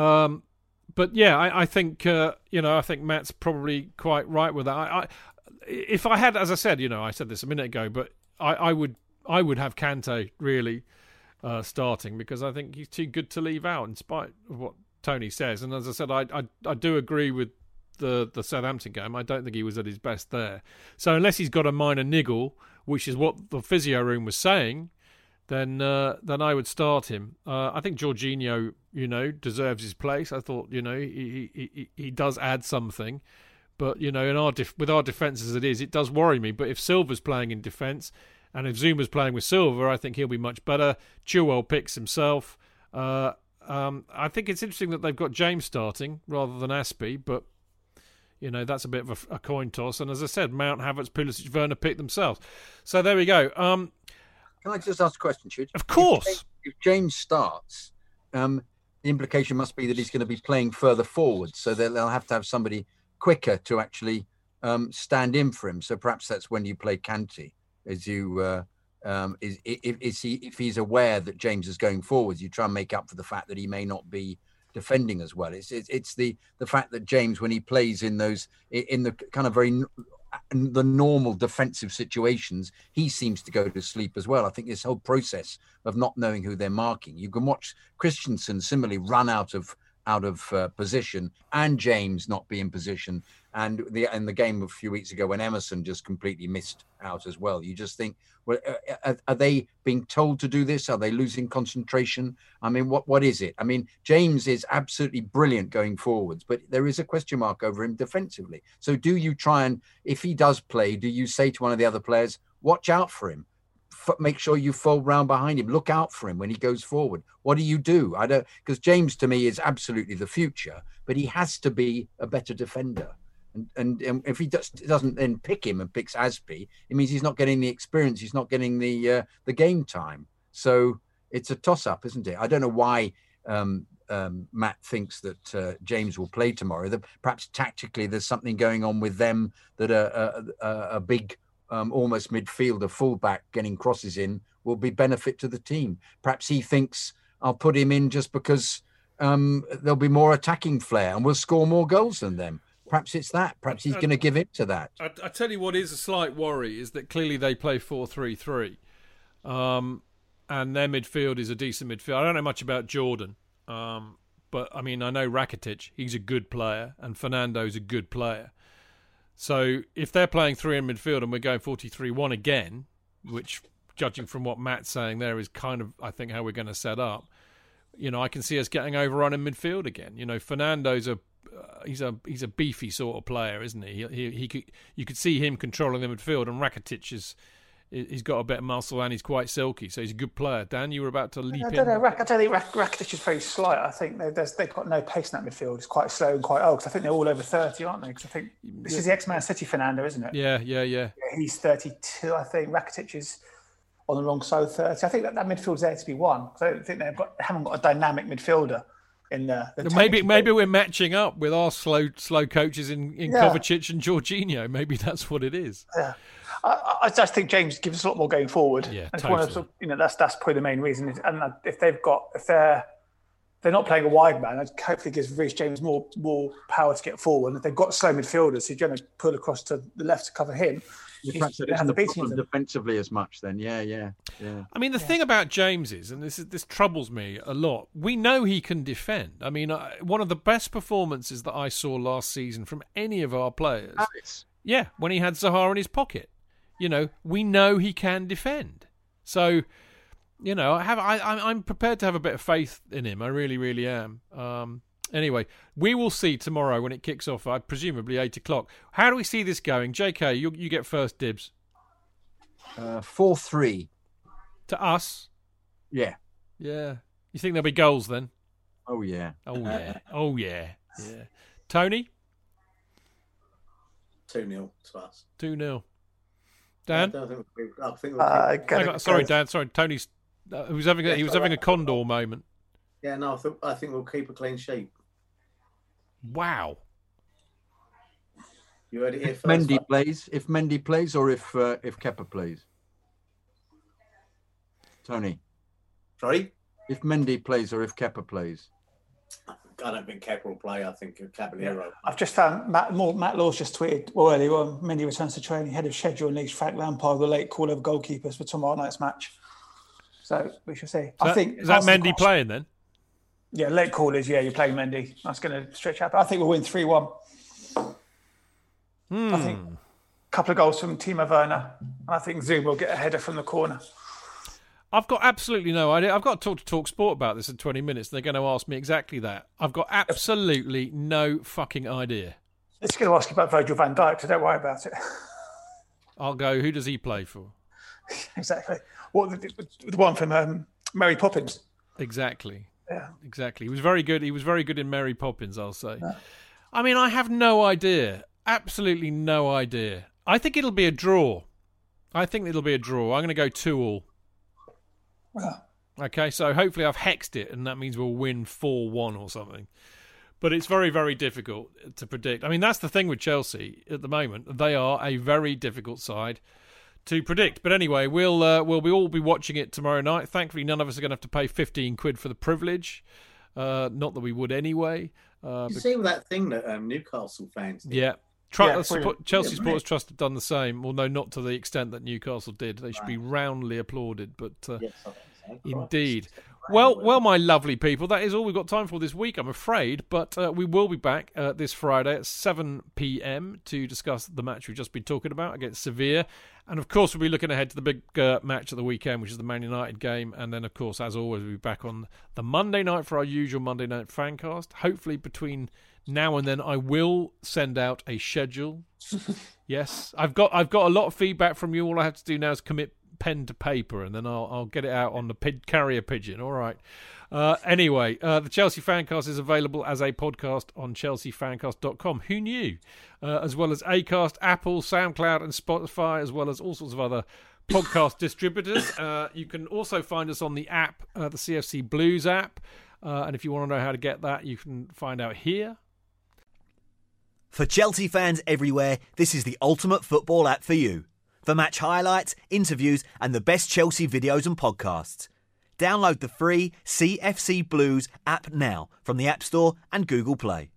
But yeah, I think I think Matt's probably quite right with that. If I had, as I said, I said this a minute ago, but I would have Kante really starting, because I think he's too good to leave out, in spite of what Tony says. And as I said, I do agree with the Southampton game. I don't think he was at his best there. So unless he's got a minor niggle, which is what the physio room was saying, then I would start him. I think Jorginho, deserves his place. I thought, he does add something. But, with our defence as it is, it does worry me. But if Silva's playing in defence, and if Zuma's playing with Silva, I think he'll be much better. Chilwell picks himself. I think it's interesting that they've got James starting rather than Aspie, but that's a bit of a coin toss. And as I said, Mount, Havertz, Pulisic, Werner pick themselves. So there we go. Can I just ask a question, Chidge? Of course. If James starts, the implication must be that he's going to be playing further forward, so they'll have to have somebody quicker to actually stand in for him. So perhaps that's when you play Kante. If he's aware that James is going forwards, you try and make up for the fact that he may not be defending as well. It's the fact that James, when he plays in the kind of the normal defensive situations, he seems to go to sleep as well. I think this whole process of not knowing who they're marking, you can watch Christensen similarly run out of position, and James not be in position, and the game a few weeks ago when Emerson just completely missed out as well. You just think, well, are they being told to do this? Are they losing concentration? I mean, what is it? I mean, James is absolutely brilliant going forwards, but there is a question mark over him defensively. So do you try and, if he does play, do you say to one of the other players, watch out for him? Make sure you fold round behind him. Look out for him when he goes forward. What do you do? Because James to me is absolutely the future, but he has to be a better defender. And if he doesn't then pick him and picks Aspie, it means he's not getting the experience. He's not getting the game time. So it's a toss up, isn't it? I don't know why Matt thinks that James will play tomorrow. Perhaps tactically there's something going on with them that a big almost midfielder, fullback getting crosses in will be benefit to the team. Perhaps he thinks I'll put him in just because there'll be more attacking flair and we'll score more goals than them. Perhaps it's that. Perhaps he's going to give in to that. I tell you what is a slight worry is that clearly they play 4-3-3, and their midfield is a decent midfield. I don't know much about Jordan, but I mean I know Rakitic. He's a good player, and Fernando's a good player. So if they're playing 3 in midfield and we're going 4-3-1 again, which, judging from what Matt's saying there, is kind of, I think, how we're going to set up, I can see us getting overrun in midfield again. Fernando's he's a beefy sort of player, isn't he? You could see him controlling the midfield, and Rakitic he's got a bit of muscle and he's quite silky, so he's a good player. Dan, you were about to leap in. I don't know. I don't think Rakitic is very slight. I think they've got no pace in that midfield. It's quite slow and quite old, because I think they're all over 30, aren't they? Because I think this is the ex-Man City Fernando, isn't it? Yeah. He's 32. I think Rakitic is on the wrong side of 30. I think that midfield's there to be won. I don't think they haven't got a dynamic midfielder in there. Maybe we're matching up with our slow coaches in Kovacic and Jorginho. Maybe that's what it is. Yeah. I just think James gives us a lot more going forward. Yeah, and totally. That's probably the main reason. And if they're not playing a wide man, it hopefully gives Reece James more power to get forward. And if they've got slow midfielders who're going to pull across to the left to cover him, perhaps it isn't the problem defensively as much then. Yeah. I mean, the thing about James is, and this troubles me a lot, we know he can defend. I mean, one of the best performances that I saw last season from any of our players, when he had Zaha in his pocket. We know he can defend. So, I'm prepared to have a bit of faith in him. I really, really am. Anyway, we will see tomorrow when it kicks off, presumably 8 o'clock. How do we see this going? JK, you get first dibs. 4-3. To us? Yeah. Yeah. You think there'll be goals then? Oh, yeah. Oh, yeah. Tony? 2-0 to us. 2-0. Dan? I think we'll sorry, Dan. Sorry, Tony's. He was having a Condor moment. Yeah, no, I think we'll keep a clean sheet. Wow. You heard it here first. If Mendy plays, or if Kepa plays. Tony. Sorry. If Mendy plays or if Kepa plays. I don't think Kepa will play. I think Caballero. Yeah. I've just found Matt Law's just tweeted earlier on. Mendy returns to training ahead of schedule and leaves Frank Lampard the late call over goalkeepers for tomorrow night's match. So we shall see. Is that Mendy playing then? Yeah, late call is you're playing Mendy. That's going to stretch out. But I think we'll win 3-1. I think a couple of goals from Timo Werner, and I think Zoom will get a header from the corner. I've got absolutely no idea. I've got to talk Sport about this in 20 minutes. They're going to ask me exactly that. I've got absolutely no fucking idea. It's going to ask you about Virgil van Dijk, so don't worry about it. I'll go, who does he play for? Exactly. The one from Mary Poppins. Exactly. Yeah. Exactly. He was very good. He was very good in Mary Poppins, I'll say. Yeah. I mean, I have no idea. Absolutely no idea. I think it'll be a draw. I'm going to go 2-2. Okay, so hopefully I've hexed it, and that means we'll win 4-1 or something. But it's very, very difficult to predict. I mean, that's the thing with Chelsea at the moment. They are a very difficult side to predict. But anyway, we'll all be watching it tomorrow night. Thankfully, none of us are going to have to pay £15 for the privilege. Not that we would anyway. You see that thing that Newcastle fans did? Yeah. Chelsea Supporters Trust have done the same, although not to the extent that Newcastle did. They should be roundly applauded, but indeed. Well, my lovely people, that is all we've got time for this week, I'm afraid, but we will be back this Friday at 7 p.m. to discuss the match we've just been talking about against Sevilla, and of course we'll be looking ahead to the big match of the weekend, which is the Man United game, and then of course, as always, we'll be back on the Monday night for our usual Monday night fancast. Hopefully between now and then I will send out a schedule. Yes, I've got a lot of feedback from you. All I have to do now is commit pen to paper, and then I'll get it out on the carrier pigeon. All right. Anyway, the Chelsea Fancast is available as a podcast on chelseafancast.com. Who knew? As well as Acast, Apple, SoundCloud, and Spotify, as well as all sorts of other podcast distributors. You can also find us on the app, the CFC Blues app. And if you want to know how to get that, you can find out here. For Chelsea fans everywhere, this is the ultimate football app for you. For match highlights, interviews, and the best Chelsea videos and podcasts. Download the free CFC Blues app now from the App Store and Google Play.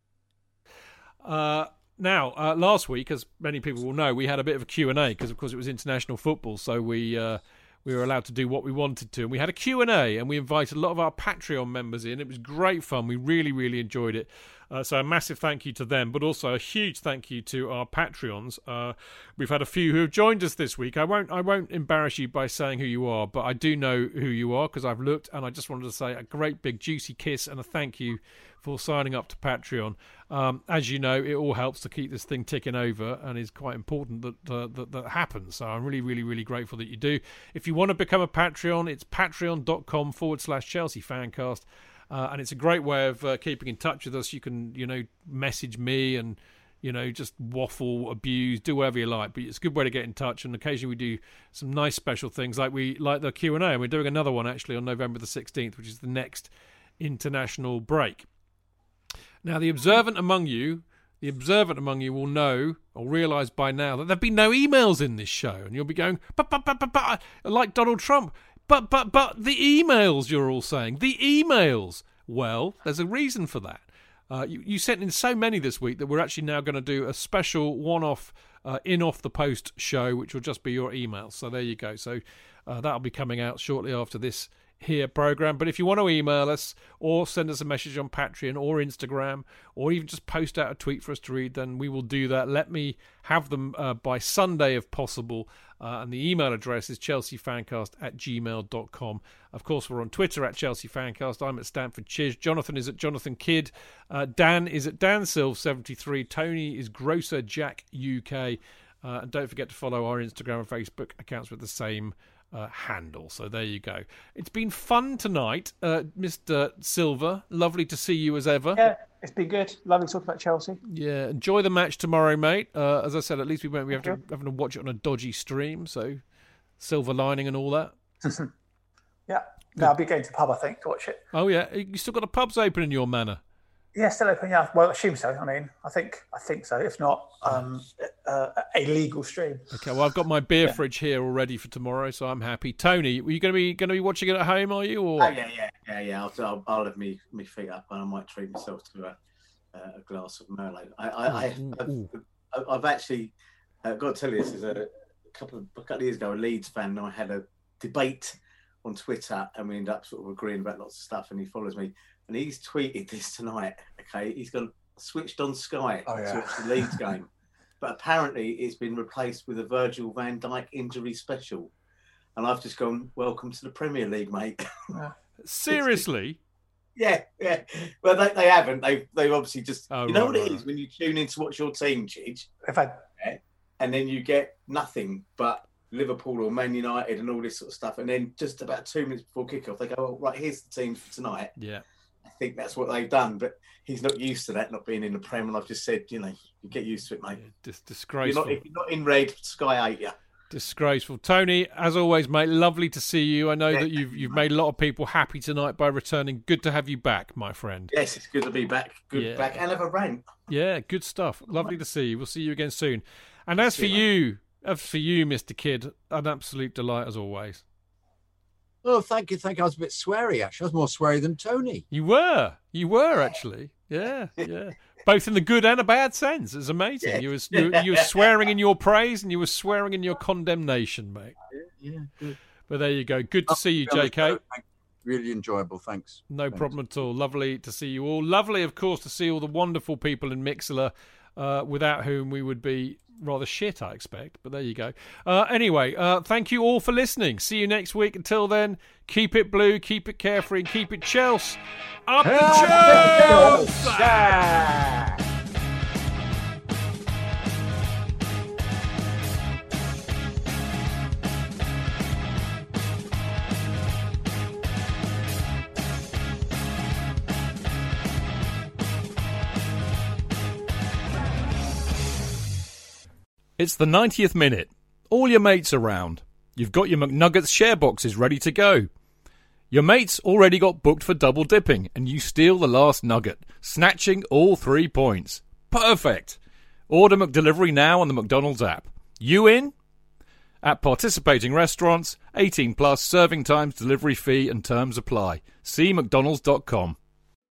Now, last week, as many people will know, we had a bit of a Q&A because, of course, it was international football, so we were allowed to do what we wanted to. And we had a Q&A, and we invited a lot of our Patreon members in. It was great fun. We really, really enjoyed it. So a massive thank you to them, but also a huge thank you to our Patreons. We've had a few who have joined us this week. I won't embarrass you by saying who you are, but I do know who you are because I've looked, and I just wanted to say a great big juicy kiss and a thank you for signing up to Patreon. As you know, it all helps to keep this thing ticking over, and is quite important that happens. So I'm really, really, really grateful that you do. If you want to become a Patreon, it's patreon.com/Chelsea Fancast. And it's a great way of keeping in touch with us. You can, message me and, just waffle, abuse, do whatever you like. But it's a good way to get in touch. And occasionally we do some nice special things like the Q&A. And we're doing another one actually on November the 16th, which is the next international break. Now, the observant among you will know or realise by now that there have been no emails in this show. And you'll be going, but, like Donald Trump. But the emails, you're all saying. The emails. Well, there's a reason for that. You sent in so many this week that we're actually now going to do a special one-off off the post show, which will just be your emails. So there you go. So that'll be coming out shortly after this here program. But if you want to email us or send us a message on Patreon or Instagram or even just post out a tweet for us to read, then we will do that. Let me have them by Sunday if possible. And the email address is chelseafancast@gmail.com. Of course, we're on Twitter @ChelseaFancast. I'm at Stanford Chidge. Jonathan is at Jonathan Kidd. Dan is at DanSilv73. Tony is Grocer Jack UK. And don't forget to follow our Instagram and Facebook accounts with the same handle. So there you go. It's been fun tonight, Mr. Silver. Lovely to see you as ever. Yeah, it's been good. Lovely to talk about Chelsea. Yeah, enjoy the match tomorrow, mate. As I said, at least we won't be having to watch it on a dodgy stream. So silver lining and all that. Yeah, no, I'll be going to the pub, I think, to watch it. Oh yeah, you still got the pubs open in your manor? Yeah, still open. Yeah, well, I assume so. I mean, I think so. If not, a legal stream. Okay, well, I've got my beer fridge here all ready for tomorrow, so I'm happy. Tony, were you going to be watching it at home? Are you? Or? Oh, yeah. I'll have me feet up, and I might treat myself to a glass of Merlot. I've actually got to tell you, this is a couple of years ago. A Leeds fan and I had a debate on Twitter, and we ended up sort of agreeing about lots of stuff. And he follows me. And he's tweeted this tonight, okay? He's gone switched on Sky to watch the Leeds game. But apparently it's been replaced with a Virgil van Dijk injury special. And I've just gone, welcome to the Premier League, mate. Seriously? Yeah. Well, they haven't. They've obviously just... what it is when you tune in to watch your team, Chidge? And then you get nothing but Liverpool or Man United and all this sort of stuff. And then just about 2 minutes before kickoff, they go, oh, right, here's the teams for tonight. Yeah. I think that's what they've done, but he's not used to that, not being in the Prem. And I've just said, you get used to it, mate. Disgraceful. If you're not in red, Sky hate you. Disgraceful. Tony, as always, mate, lovely to see you. I know that you've made a lot of people happy tonight by returning. Good to have you back, my friend. Yes, it's good to be back. Back and have a rant. Yeah, good stuff. Lovely to see you. We'll see you again soon. And as for you, Mr. Kidd, an absolute delight as always. Oh, thank you. I was a bit sweary, actually. I was more sweary than Tony. You were actually. Yeah. Both in the good and a bad sense. It's amazing. Yeah. You were swearing in your praise and you were swearing in your condemnation, mate. Yeah, good. But there you go. Good to see you, JK. Really enjoyable. Thanks. No problem at all. Lovely to see you all. Lovely, of course, to see all the wonderful people in Mixlr, without whom we would be rather shit, I expect, but there you go. Anyway, thank you all for listening. See you next week. Until then, keep it blue, keep it carefree, and keep it Chelsea. Up the Chelsea! It's the 90th minute. All your mates around. You've got your McNuggets share boxes ready to go. Your mates already got booked for double dipping, and you steal the last nugget, snatching all 3 points. Perfect. Order McDelivery now on the McDonald's app. You in? At participating restaurants, 18 plus, serving times, delivery fee and terms apply. See mcdonalds.com.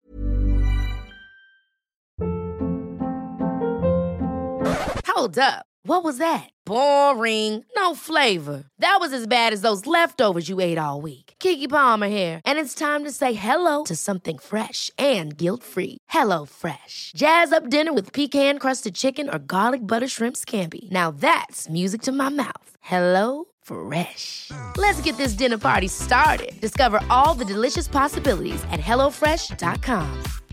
Hold up. What was that? Boring. No flavor. That was as bad as those leftovers you ate all week. Keke Palmer here, and it's time to say hello to something fresh and guilt-free. Hello Fresh. Jazz up dinner with pecan-crusted chicken or garlic butter shrimp scampi. Now that's music to my mouth. Hello Fresh. Let's get this dinner party started. Discover all the delicious possibilities at HelloFresh.com.